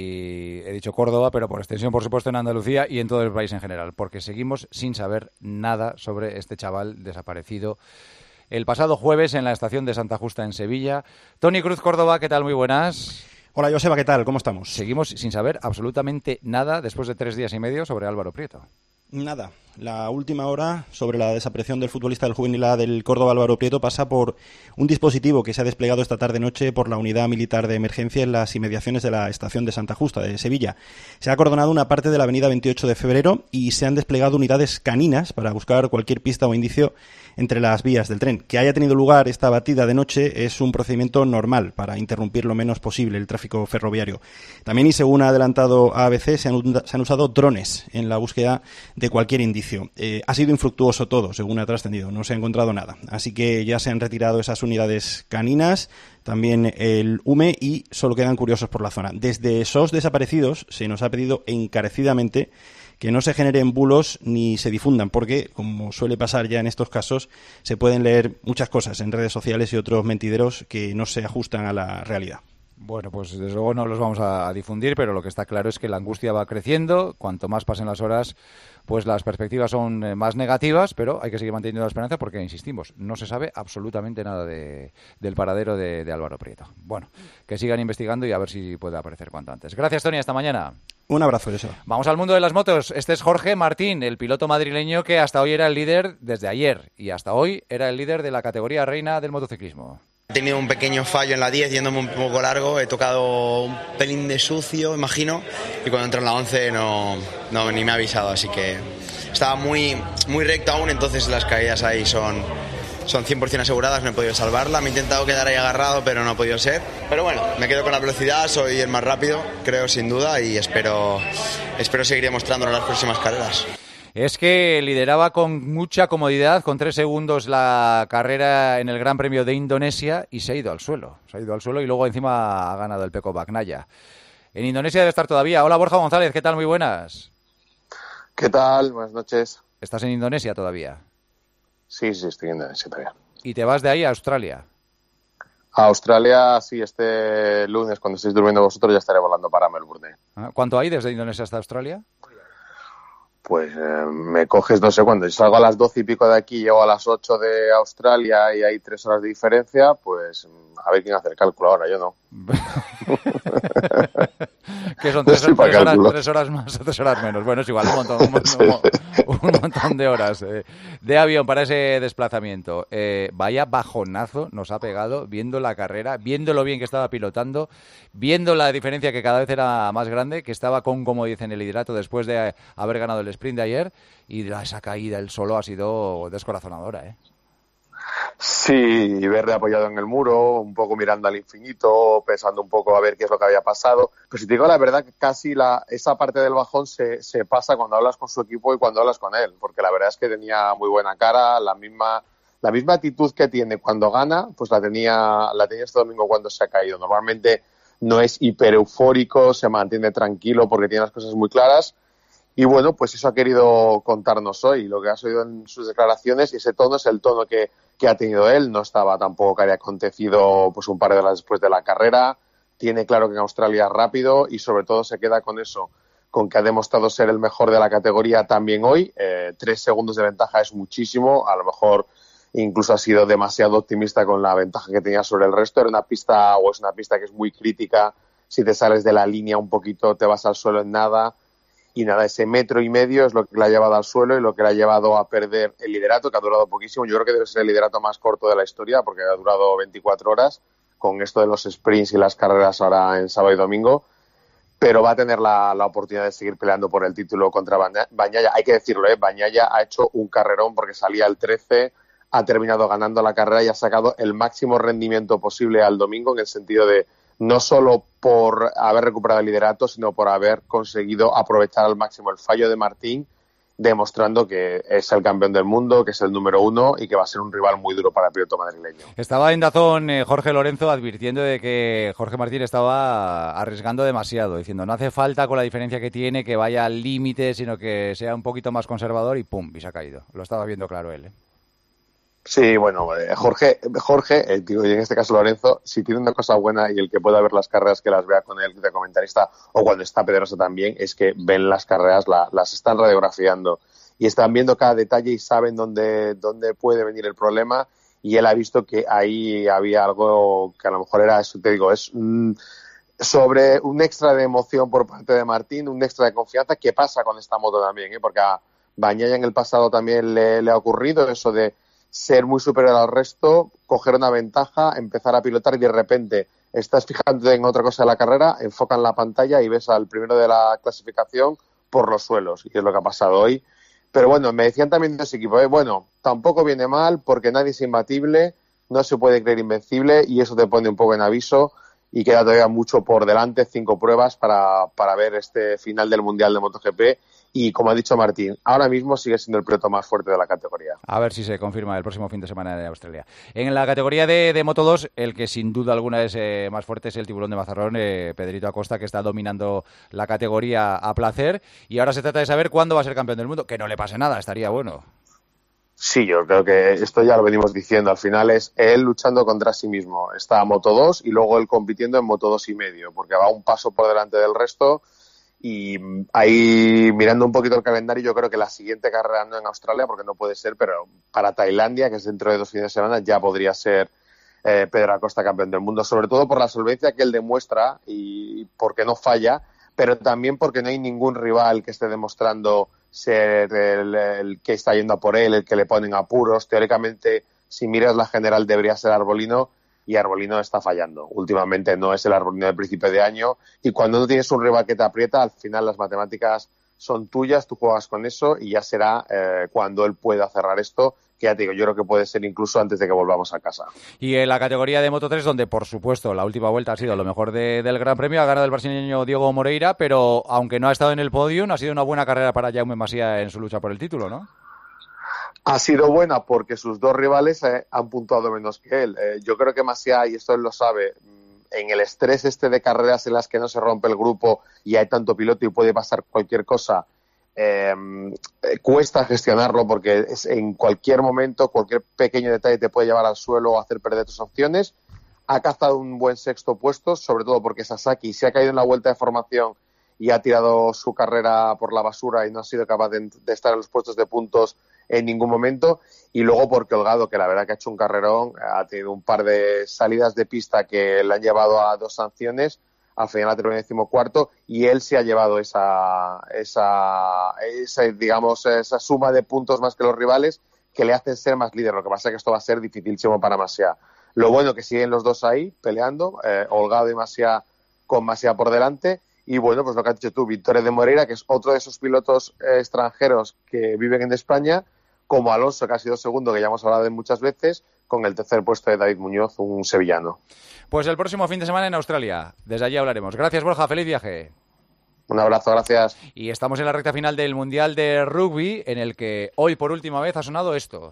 [SPEAKER 6] y he dicho Córdoba, pero por extensión, por supuesto, en Andalucía y en todo el país en general, porque seguimos sin saber nada sobre este chaval desaparecido el pasado jueves en la estación de Santa Justa en Sevilla. Toni Cruz, Córdoba, ¿qué tal? Muy buenas.
[SPEAKER 2] Hola, Joseba, ¿qué tal? ¿Cómo estamos?
[SPEAKER 6] Seguimos sin saber absolutamente nada después de 3 días y medio sobre Álvaro Prieto.
[SPEAKER 2] Nada. La última hora sobre la desaparición del futbolista del Juvenil A del Córdoba, Álvaro Prieto, pasa por un dispositivo que se ha desplegado esta tarde-noche por la Unidad Militar de Emergencia en las inmediaciones de la estación de Santa Justa, de Sevilla. Se ha acordonado una parte de la avenida 28 de febrero y se han desplegado unidades caninas para buscar cualquier pista o indicio entre las vías del tren. Que haya tenido lugar esta batida de noche es un procedimiento normal para interrumpir lo menos posible el tráfico ferroviario. También, y según ha adelantado ABC, se han usado drones en la búsqueda de cualquier indicio. Ha sido infructuoso todo, según ha trascendido, no se ha encontrado nada. Así que ya se han retirado esas unidades caninas, también el UME, y solo quedan curiosos por la zona. Desde SOS Desaparecidos se nos ha pedido encarecidamente que no se generen bulos ni se difundan, porque, como suele pasar ya en estos casos, se pueden leer muchas cosas en redes sociales y otros mentideros que no se ajustan a la realidad.
[SPEAKER 6] Bueno, pues desde luego no los vamos a difundir, pero lo que está claro es que la angustia va creciendo. Cuanto más pasen las horas, pues las perspectivas son más negativas, pero hay que seguir manteniendo la esperanza porque, insistimos, no se sabe absolutamente nada del paradero de Álvaro Prieto. Bueno, que sigan investigando y a ver si puede aparecer cuanto antes. Gracias, Toni, hasta mañana.
[SPEAKER 2] Un abrazo, José.
[SPEAKER 6] Vamos al mundo de las motos. Este es Jorge Martín, el piloto madrileño que hasta hoy era el líder desde ayer y hasta hoy era el líder de la categoría reina del motociclismo.
[SPEAKER 14] He tenido un pequeño fallo en la 10 yéndome un poco largo, he tocado un pelín de sucio, imagino, y cuando entro en la 11 no ni me ha avisado, así que estaba muy recto aún, entonces las caídas ahí son 100% aseguradas, no he podido salvarla, me he intentado quedar ahí agarrado, pero no ha podido ser. Pero bueno, me quedo con la velocidad, soy el más rápido, creo, sin duda, y espero seguir demostrándolo en las próximas carreras.
[SPEAKER 6] Es que lideraba con mucha comodidad, con 3 segundos la carrera en el Gran Premio de Indonesia y se ha ido al suelo. Y luego encima ha ganado el Pecco Bagnaia. En Indonesia debe estar todavía. Hola, Borja González, ¿qué tal? Muy buenas.
[SPEAKER 15] ¿Qué tal? Buenas noches.
[SPEAKER 6] ¿Estás en Indonesia todavía?
[SPEAKER 15] Sí, estoy en Indonesia todavía.
[SPEAKER 6] ¿Y te vas de ahí a Australia?
[SPEAKER 15] A Australia, sí, este lunes, cuando estéis durmiendo vosotros, ya estaré volando para Melbourne.
[SPEAKER 6] ¿Cuánto hay desde Indonesia hasta Australia?
[SPEAKER 15] Pues me coges, no sé cuándo. Si salgo a las 12 y pico de aquí, llego a las 8 de Australia y hay 3 horas de diferencia, pues a ver quién hace el cálculo ahora, yo no.
[SPEAKER 6] Que son 3 horas más o 3 horas menos. Bueno, es igual, un montón de horas de avión para ese desplazamiento. Vaya bajonazo nos ha pegado viendo la carrera, viendo lo bien que estaba pilotando, viendo la diferencia que cada vez era más grande, que estaba con comodidad en el liderato después de haber ganado el sprint de ayer, y esa caída, el solo, ha sido descorazonadora, ¿eh?
[SPEAKER 15] Sí, verle apoyado en el muro, un poco mirando al infinito, pensando un poco a ver qué es lo que había pasado. Pero si te digo la verdad, casi esa parte del bajón se pasa cuando hablas con su equipo y cuando hablas con él, porque la verdad es que tenía muy buena cara, la misma actitud que tiene cuando gana, pues la tenía este domingo cuando se ha caído. Normalmente no es hiper eufórico, se mantiene tranquilo porque tiene las cosas muy claras. Y bueno, pues eso ha querido contarnos hoy, lo que has oído en sus declaraciones, y ese tono es el tono que ha tenido él. No estaba tampoco que había acontecido pues un par de horas después de la carrera. Tiene claro que en Australia es rápido y sobre todo se queda con eso, con que ha demostrado ser el mejor de la categoría también hoy. 3 segundos de ventaja es muchísimo, a lo mejor incluso ha sido demasiado optimista con la ventaja que tenía sobre el resto. Es una pista que es muy crítica si te sales de la línea un poquito te vas al suelo en nada. Y nada, ese 1,5 metros es lo que le ha llevado al suelo y lo que le ha llevado a perder el liderato, que ha durado poquísimo. Yo creo que debe ser el liderato más corto de la historia, porque ha durado 24 horas, con esto de los sprints y las carreras ahora en sábado y domingo. Pero va a tener la oportunidad de seguir peleando por el título contra Bagnaia. Hay que decirlo, Bagnaia ha hecho un carrerón porque salía el 13, ha terminado ganando la carrera y ha sacado el máximo rendimiento posible al domingo, en el sentido de no solo por haber recuperado el liderato, sino por haber conseguido aprovechar al máximo el fallo de Martín, demostrando que es el campeón del mundo, que es el número 1 y que va a ser un rival muy duro para el piloto madrileño.
[SPEAKER 6] Estaba en DAZN Jorge Lorenzo advirtiendo de que Jorge Martín estaba arriesgando demasiado, diciendo no hace falta con la diferencia que tiene que vaya al límite, sino que sea un poquito más conservador y ¡pum! Y se ha caído. Lo estaba viendo claro él.
[SPEAKER 15] Sí, bueno, Jorge, digo, y en este caso Lorenzo, si tiene una cosa buena y el que pueda ver las carreras que las vea con él de comentarista o cuando está Pedrosa también, es que ven las carreras, las están radiografiando y están viendo cada detalle y saben dónde puede venir el problema, y él ha visto que ahí había algo que a lo mejor era, eso te digo, es sobre un extra de emoción por parte de Martín, un extra de confianza que pasa con esta moto también, porque a Bagnaia en el pasado también le ha ocurrido eso de ser muy superior al resto, coger una ventaja, empezar a pilotar y de repente estás fijándote en otra cosa de la carrera, enfocan la pantalla y ves al primero de la clasificación por los suelos, y es lo que ha pasado hoy. Pero bueno, me decían también de ese equipo, bueno, tampoco viene mal porque nadie es imbatible, no se puede creer invencible y eso te pone un poco en aviso, y queda todavía mucho por delante, 5 pruebas para ver este final del Mundial de MotoGP. Y como ha dicho Martín, ahora mismo sigue siendo el piloto más fuerte de la categoría.
[SPEAKER 6] A ver si se confirma el próximo fin de semana de Australia. En la categoría de Moto2, el que sin duda alguna es más fuerte es el tiburón de Mazarrón, Pedrito Acosta, que está dominando la categoría a placer. Y ahora se trata de saber cuándo va a ser campeón del mundo. Que no le pase nada, estaría bueno.
[SPEAKER 15] Sí, yo creo que esto ya lo venimos diciendo. Al final es él luchando contra sí mismo. Está a Moto2 y luego él compitiendo en Moto2 y medio, porque va un paso por delante del resto. Y ahí, mirando un poquito el calendario, yo creo que la siguiente carrera no en Australia, porque no puede ser, pero para Tailandia, que es dentro de 2 fines de semana, ya podría ser Pedro Acosta campeón del mundo, sobre todo por la solvencia que él demuestra y porque no falla, pero también porque no hay ningún rival que esté demostrando ser el que está yendo a por él, el que le ponen apuros. Teóricamente, si miras la general, debería ser Arbolino, y Arbolino está fallando. Últimamente no es el Arbolino del principio de año, y cuando no tienes un rival que te aprieta, al final las matemáticas son tuyas, tú juegas con eso y ya será cuando él pueda cerrar esto, que ya te digo, yo creo que puede ser incluso antes de que volvamos a casa.
[SPEAKER 6] Y en la categoría de Moto3, donde por supuesto la última vuelta ha sido lo mejor del Gran Premio, ha ganado el brasileño Diego Moreira, pero aunque no ha estado en el podio, ha sido una buena carrera para Jaume Masia en su lucha por el título, ¿no?
[SPEAKER 15] Ha sido buena porque sus 2 rivales han puntuado menos que él. Yo creo que Masia, y esto él lo sabe, en el estrés de carreras en las que no se rompe el grupo y hay tanto piloto y puede pasar cualquier cosa, cuesta gestionarlo, porque en cualquier momento, cualquier pequeño detalle te puede llevar al suelo o hacer perder tus opciones. Ha cazado un buen 6º puesto, sobre todo porque Sasaki se ha caído en la vuelta de formación y ha tirado su carrera por la basura y no ha sido capaz de estar en los puestos de puntos en ningún momento, y luego porque Holgado, que la verdad que ha hecho un carrerón, ha tenido un par de salidas de pista que le han llevado a 2 sanciones, al final ha terminado 14º, y él se ha llevado esa suma de puntos más que los rivales, que le hacen ser más líder. Lo que pasa es que esto va a ser dificilísimo para Masia. Lo bueno que siguen los 2 ahí peleando, Holgado y Masia, con Masia por delante. Y bueno, pues lo que has dicho tú, Victoria de Moreira, que es otro de esos pilotos extranjeros que viven en España, como Alonso, que ha sido segundo, que ya hemos hablado de muchas veces, con el 3er puesto de David Muñoz, un sevillano.
[SPEAKER 6] Pues el próximo fin de semana en Australia. Desde allí hablaremos. Gracias, Borja. Feliz viaje.
[SPEAKER 15] Un abrazo, gracias.
[SPEAKER 6] Y estamos en la recta final del Mundial de Rugby, en el que hoy por última vez ha sonado esto.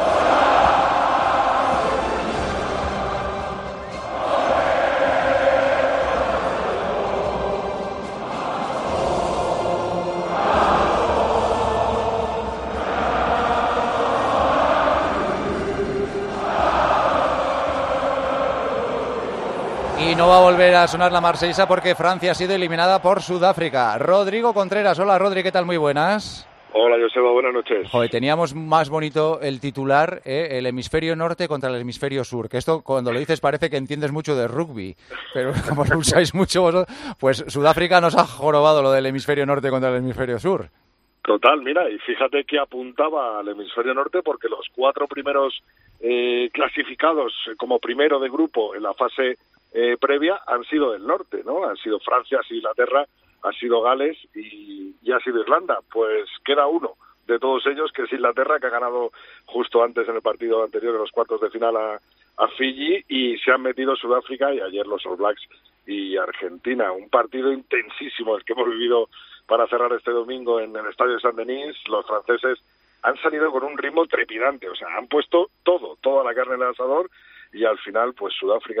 [SPEAKER 6] Y no va a volver a sonar la Marsellesa porque Francia ha sido eliminada por Sudáfrica. Rodrigo Contreras, hola Rodri, ¿qué tal? Muy buenas.
[SPEAKER 16] Hola, Joseba, buenas noches.
[SPEAKER 6] Joder, teníamos más bonito el titular, el hemisferio norte contra el hemisferio sur, que esto cuando lo dices parece que entiendes mucho de rugby, pero como lo usáis mucho vosotros, pues Sudáfrica nos ha jorobado lo del hemisferio norte contra el hemisferio sur.
[SPEAKER 16] Total, mira, y fíjate que apuntaba al hemisferio norte porque los 4 primeros clasificados como primero de grupo en la fase previa han sido del norte, ¿no? Han sido Francia, ha sido Inglaterra, ha sido Gales y ha sido Irlanda. Pues queda uno de todos ellos, que es Inglaterra, que ha ganado justo antes en el partido anterior, en los cuartos de final, a Fiji, y se han metido Sudáfrica y ayer los All Blacks y Argentina. Un partido intensísimo el que hemos vivido para cerrar este domingo en el estadio de Saint-Denis. Los franceses han salido con un ritmo trepidante, o sea, han puesto toda la carne en el asador, y al final, pues Sudáfrica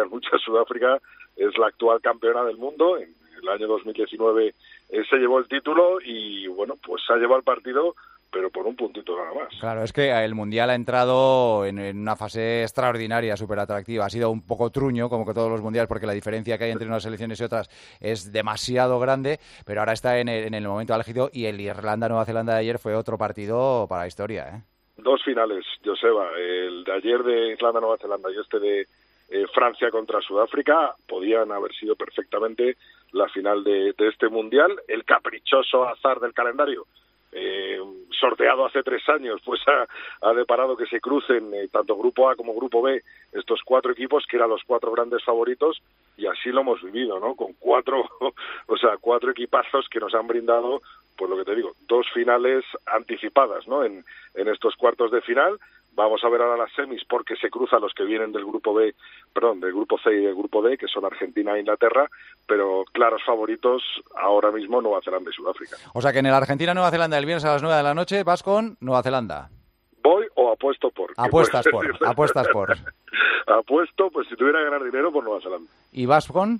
[SPEAKER 16] es la actual campeona del mundo. En el año 2019 se llevó el título y, bueno, pues se ha llevado el partido, pero por un puntito nada más.
[SPEAKER 6] Claro, es que el Mundial ha entrado en una fase extraordinaria, súper atractiva. Ha sido un poco truño, como que todos los Mundiales, porque la diferencia que hay entre unas selecciones y otras es demasiado grande, pero ahora está en el momento álgido, y el Irlanda-Nueva Zelanda de ayer fue otro partido para la historia, ¿eh?
[SPEAKER 16] 2 finales, Joseba, el de ayer de Irlanda-Nueva Zelanda y este de Francia contra Sudáfrica, podían haber sido perfectamente la final de este Mundial. El caprichoso azar del calendario, sorteado hace 3 años, pues ha deparado que se crucen tanto Grupo A como Grupo B estos 4 equipos, que eran los 4 grandes favoritos, y así lo hemos vivido, ¿no? Con 4 equipazos que nos han brindado, pues lo que te digo, 2 finales anticipadas, ¿no? En estos cuartos de final. Vamos a ver ahora las semis, porque se cruzan los que vienen del grupo C y del grupo D, que son Argentina e Inglaterra, pero claros favoritos ahora mismo Nueva Zelanda y Sudáfrica.
[SPEAKER 6] O sea que en el Argentina-Nueva Zelanda el viernes a las 9 de la noche vas con Nueva Zelanda.
[SPEAKER 16] ¿Voy o apuesto por?
[SPEAKER 6] Apuestas por.
[SPEAKER 16] Apuesto, pues si tuviera que ganar dinero, por Nueva Zelanda.
[SPEAKER 6] ¿Y vas con?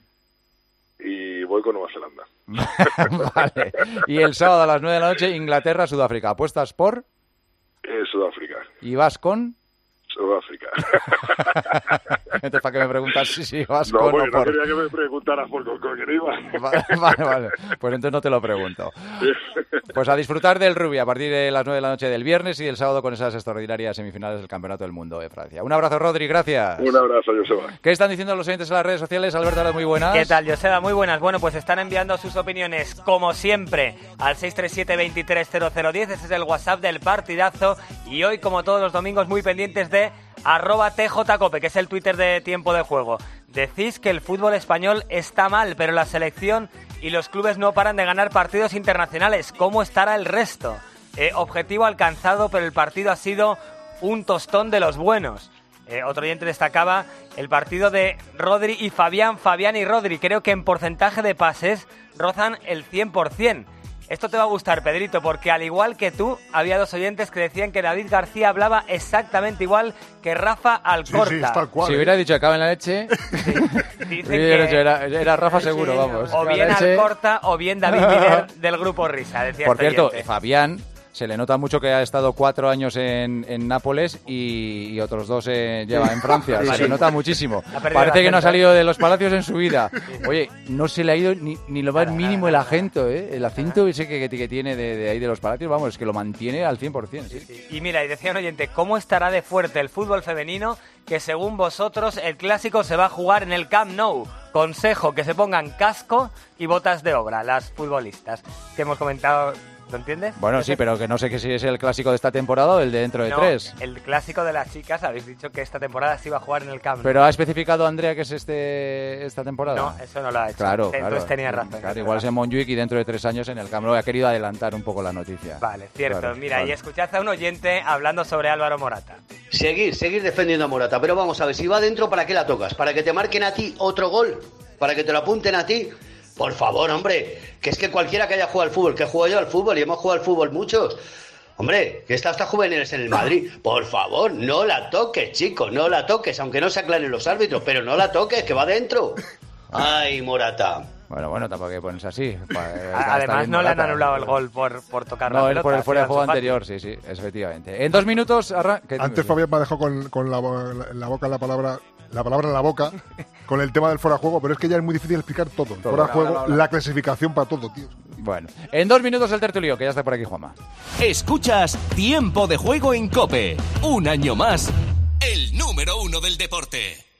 [SPEAKER 16] Y voy con Nueva Zelanda.
[SPEAKER 6] Vale. Y el sábado a las 9 de la noche, Inglaterra-Sudáfrica. ¿Apuestas por?
[SPEAKER 16] Sudáfrica.
[SPEAKER 6] ¿Y vas con?
[SPEAKER 16] Sudáfrica.
[SPEAKER 6] Entonces, ¿para qué me preguntas si vas
[SPEAKER 16] con
[SPEAKER 6] o por?
[SPEAKER 16] No quería que me preguntaras por quién iba.
[SPEAKER 6] Vale. Pues entonces no te lo pregunto. Pues a disfrutar del rugby a partir de las 9 de la noche del viernes y el sábado con esas extraordinarias semifinales del Campeonato del Mundo de Francia. Un abrazo, Rodri, gracias.
[SPEAKER 16] Un abrazo, Joseba.
[SPEAKER 6] ¿Qué están diciendo los oyentes en las redes sociales? Alberto, muy buenas.
[SPEAKER 17] ¿Qué tal, Joseba? Muy buenas. Bueno, pues están enviando sus opiniones, como siempre, al 637-230010. Ese es el WhatsApp del partidazo. Y hoy, como todos los domingos, muy pendientes de @TJCope, que es el Twitter de Tiempo de Juego. Decís que el fútbol español está mal, pero la selección y los clubes no paran de ganar partidos internacionales. ¿Cómo estará el resto? Objetivo alcanzado, pero el partido ha sido un tostón de los buenos. Otro oyente destacaba el partido de Rodri y Fabián y Rodri. Creo que en porcentaje de pases rozan el 100%. Esto te va a gustar, Pedrito, porque al igual que tú, había 2 oyentes que decían que David García hablaba exactamente igual que Rafa Alcorta.
[SPEAKER 16] Sí, tal cual.
[SPEAKER 6] Si hubiera dicho que acaba en la leche,
[SPEAKER 17] dicen que
[SPEAKER 6] era Rafa seguro, vamos.
[SPEAKER 17] O bien Alcorta o bien David Miller del Grupo Risa, decía.
[SPEAKER 6] Por cierto,
[SPEAKER 17] oyente.
[SPEAKER 6] Fabián se le nota mucho que ha estado 4 años en Nápoles y otros 2 lleva en Francia. Se le nota muchísimo. Parece que no ha salido de los palacios en su vida. Oye, no se le ha ido ni lo más mínimo el acento, ¿eh? El acento ese que tiene de ahí de los palacios, vamos, es que lo mantiene al 100%. ¿Sí?
[SPEAKER 17] Y mira, y decía un oyente, ¿cómo estará de fuerte el fútbol femenino que según vosotros el clásico se va a jugar en el Camp Nou? Consejo, que se pongan casco y botas de obra las futbolistas, que hemos comentado. ¿Lo entiendes?
[SPEAKER 6] Bueno, sí, pero que no sé que si es el clásico de esta temporada o el de dentro de 3.
[SPEAKER 17] El clásico de las chicas, habéis dicho que esta temporada se iba a jugar en el Camp Nou.
[SPEAKER 6] ¿Pero ha especificado Andrea que es esta temporada?
[SPEAKER 17] No, eso no lo ha hecho.
[SPEAKER 6] Claro,
[SPEAKER 17] entonces tenía razón.
[SPEAKER 6] Claro, igual es en Montjuic y dentro de 3 años en el Camp Nou. Ha querido adelantar un poco la noticia.
[SPEAKER 17] Vale, cierto.
[SPEAKER 6] Claro,
[SPEAKER 17] mira,
[SPEAKER 6] vale.
[SPEAKER 17] Y escuchad a un oyente hablando sobre Álvaro Morata.
[SPEAKER 18] Seguir defendiendo a Morata, pero vamos a ver, si va dentro, ¿para qué la tocas? ¿Para que te marquen a ti otro gol? ¿Para que te lo apunten a ti? Por favor, hombre, que es que cualquiera que haya jugado al fútbol, que he jugado yo al fútbol y hemos jugado al fútbol muchos, hombre, que está hasta juveniles en el Madrid, por favor, no la toques, chico, no la toques, aunque no se aclaren los árbitros, pero no la toques, que va dentro. Ay, Morata.
[SPEAKER 6] Bueno, tampoco hay que ponerse así.
[SPEAKER 17] Además, no le han anulado el gol por tocar la pelota.
[SPEAKER 6] No, por el fuera de juego anterior, sí, efectivamente. En 2 minutos...
[SPEAKER 9] Antes Fabián me ha dejado con la boca la palabra en la boca con el tema del fuera de juego, pero es que ya es muy difícil explicar todo. Fuera de juego, la clasificación para todo, tío.
[SPEAKER 6] Bueno, en 2 minutos el tertulio, que ya está por aquí Juanma.
[SPEAKER 1] Escuchas Tiempo de Juego en COPE. Un año más, el número 1 del deporte.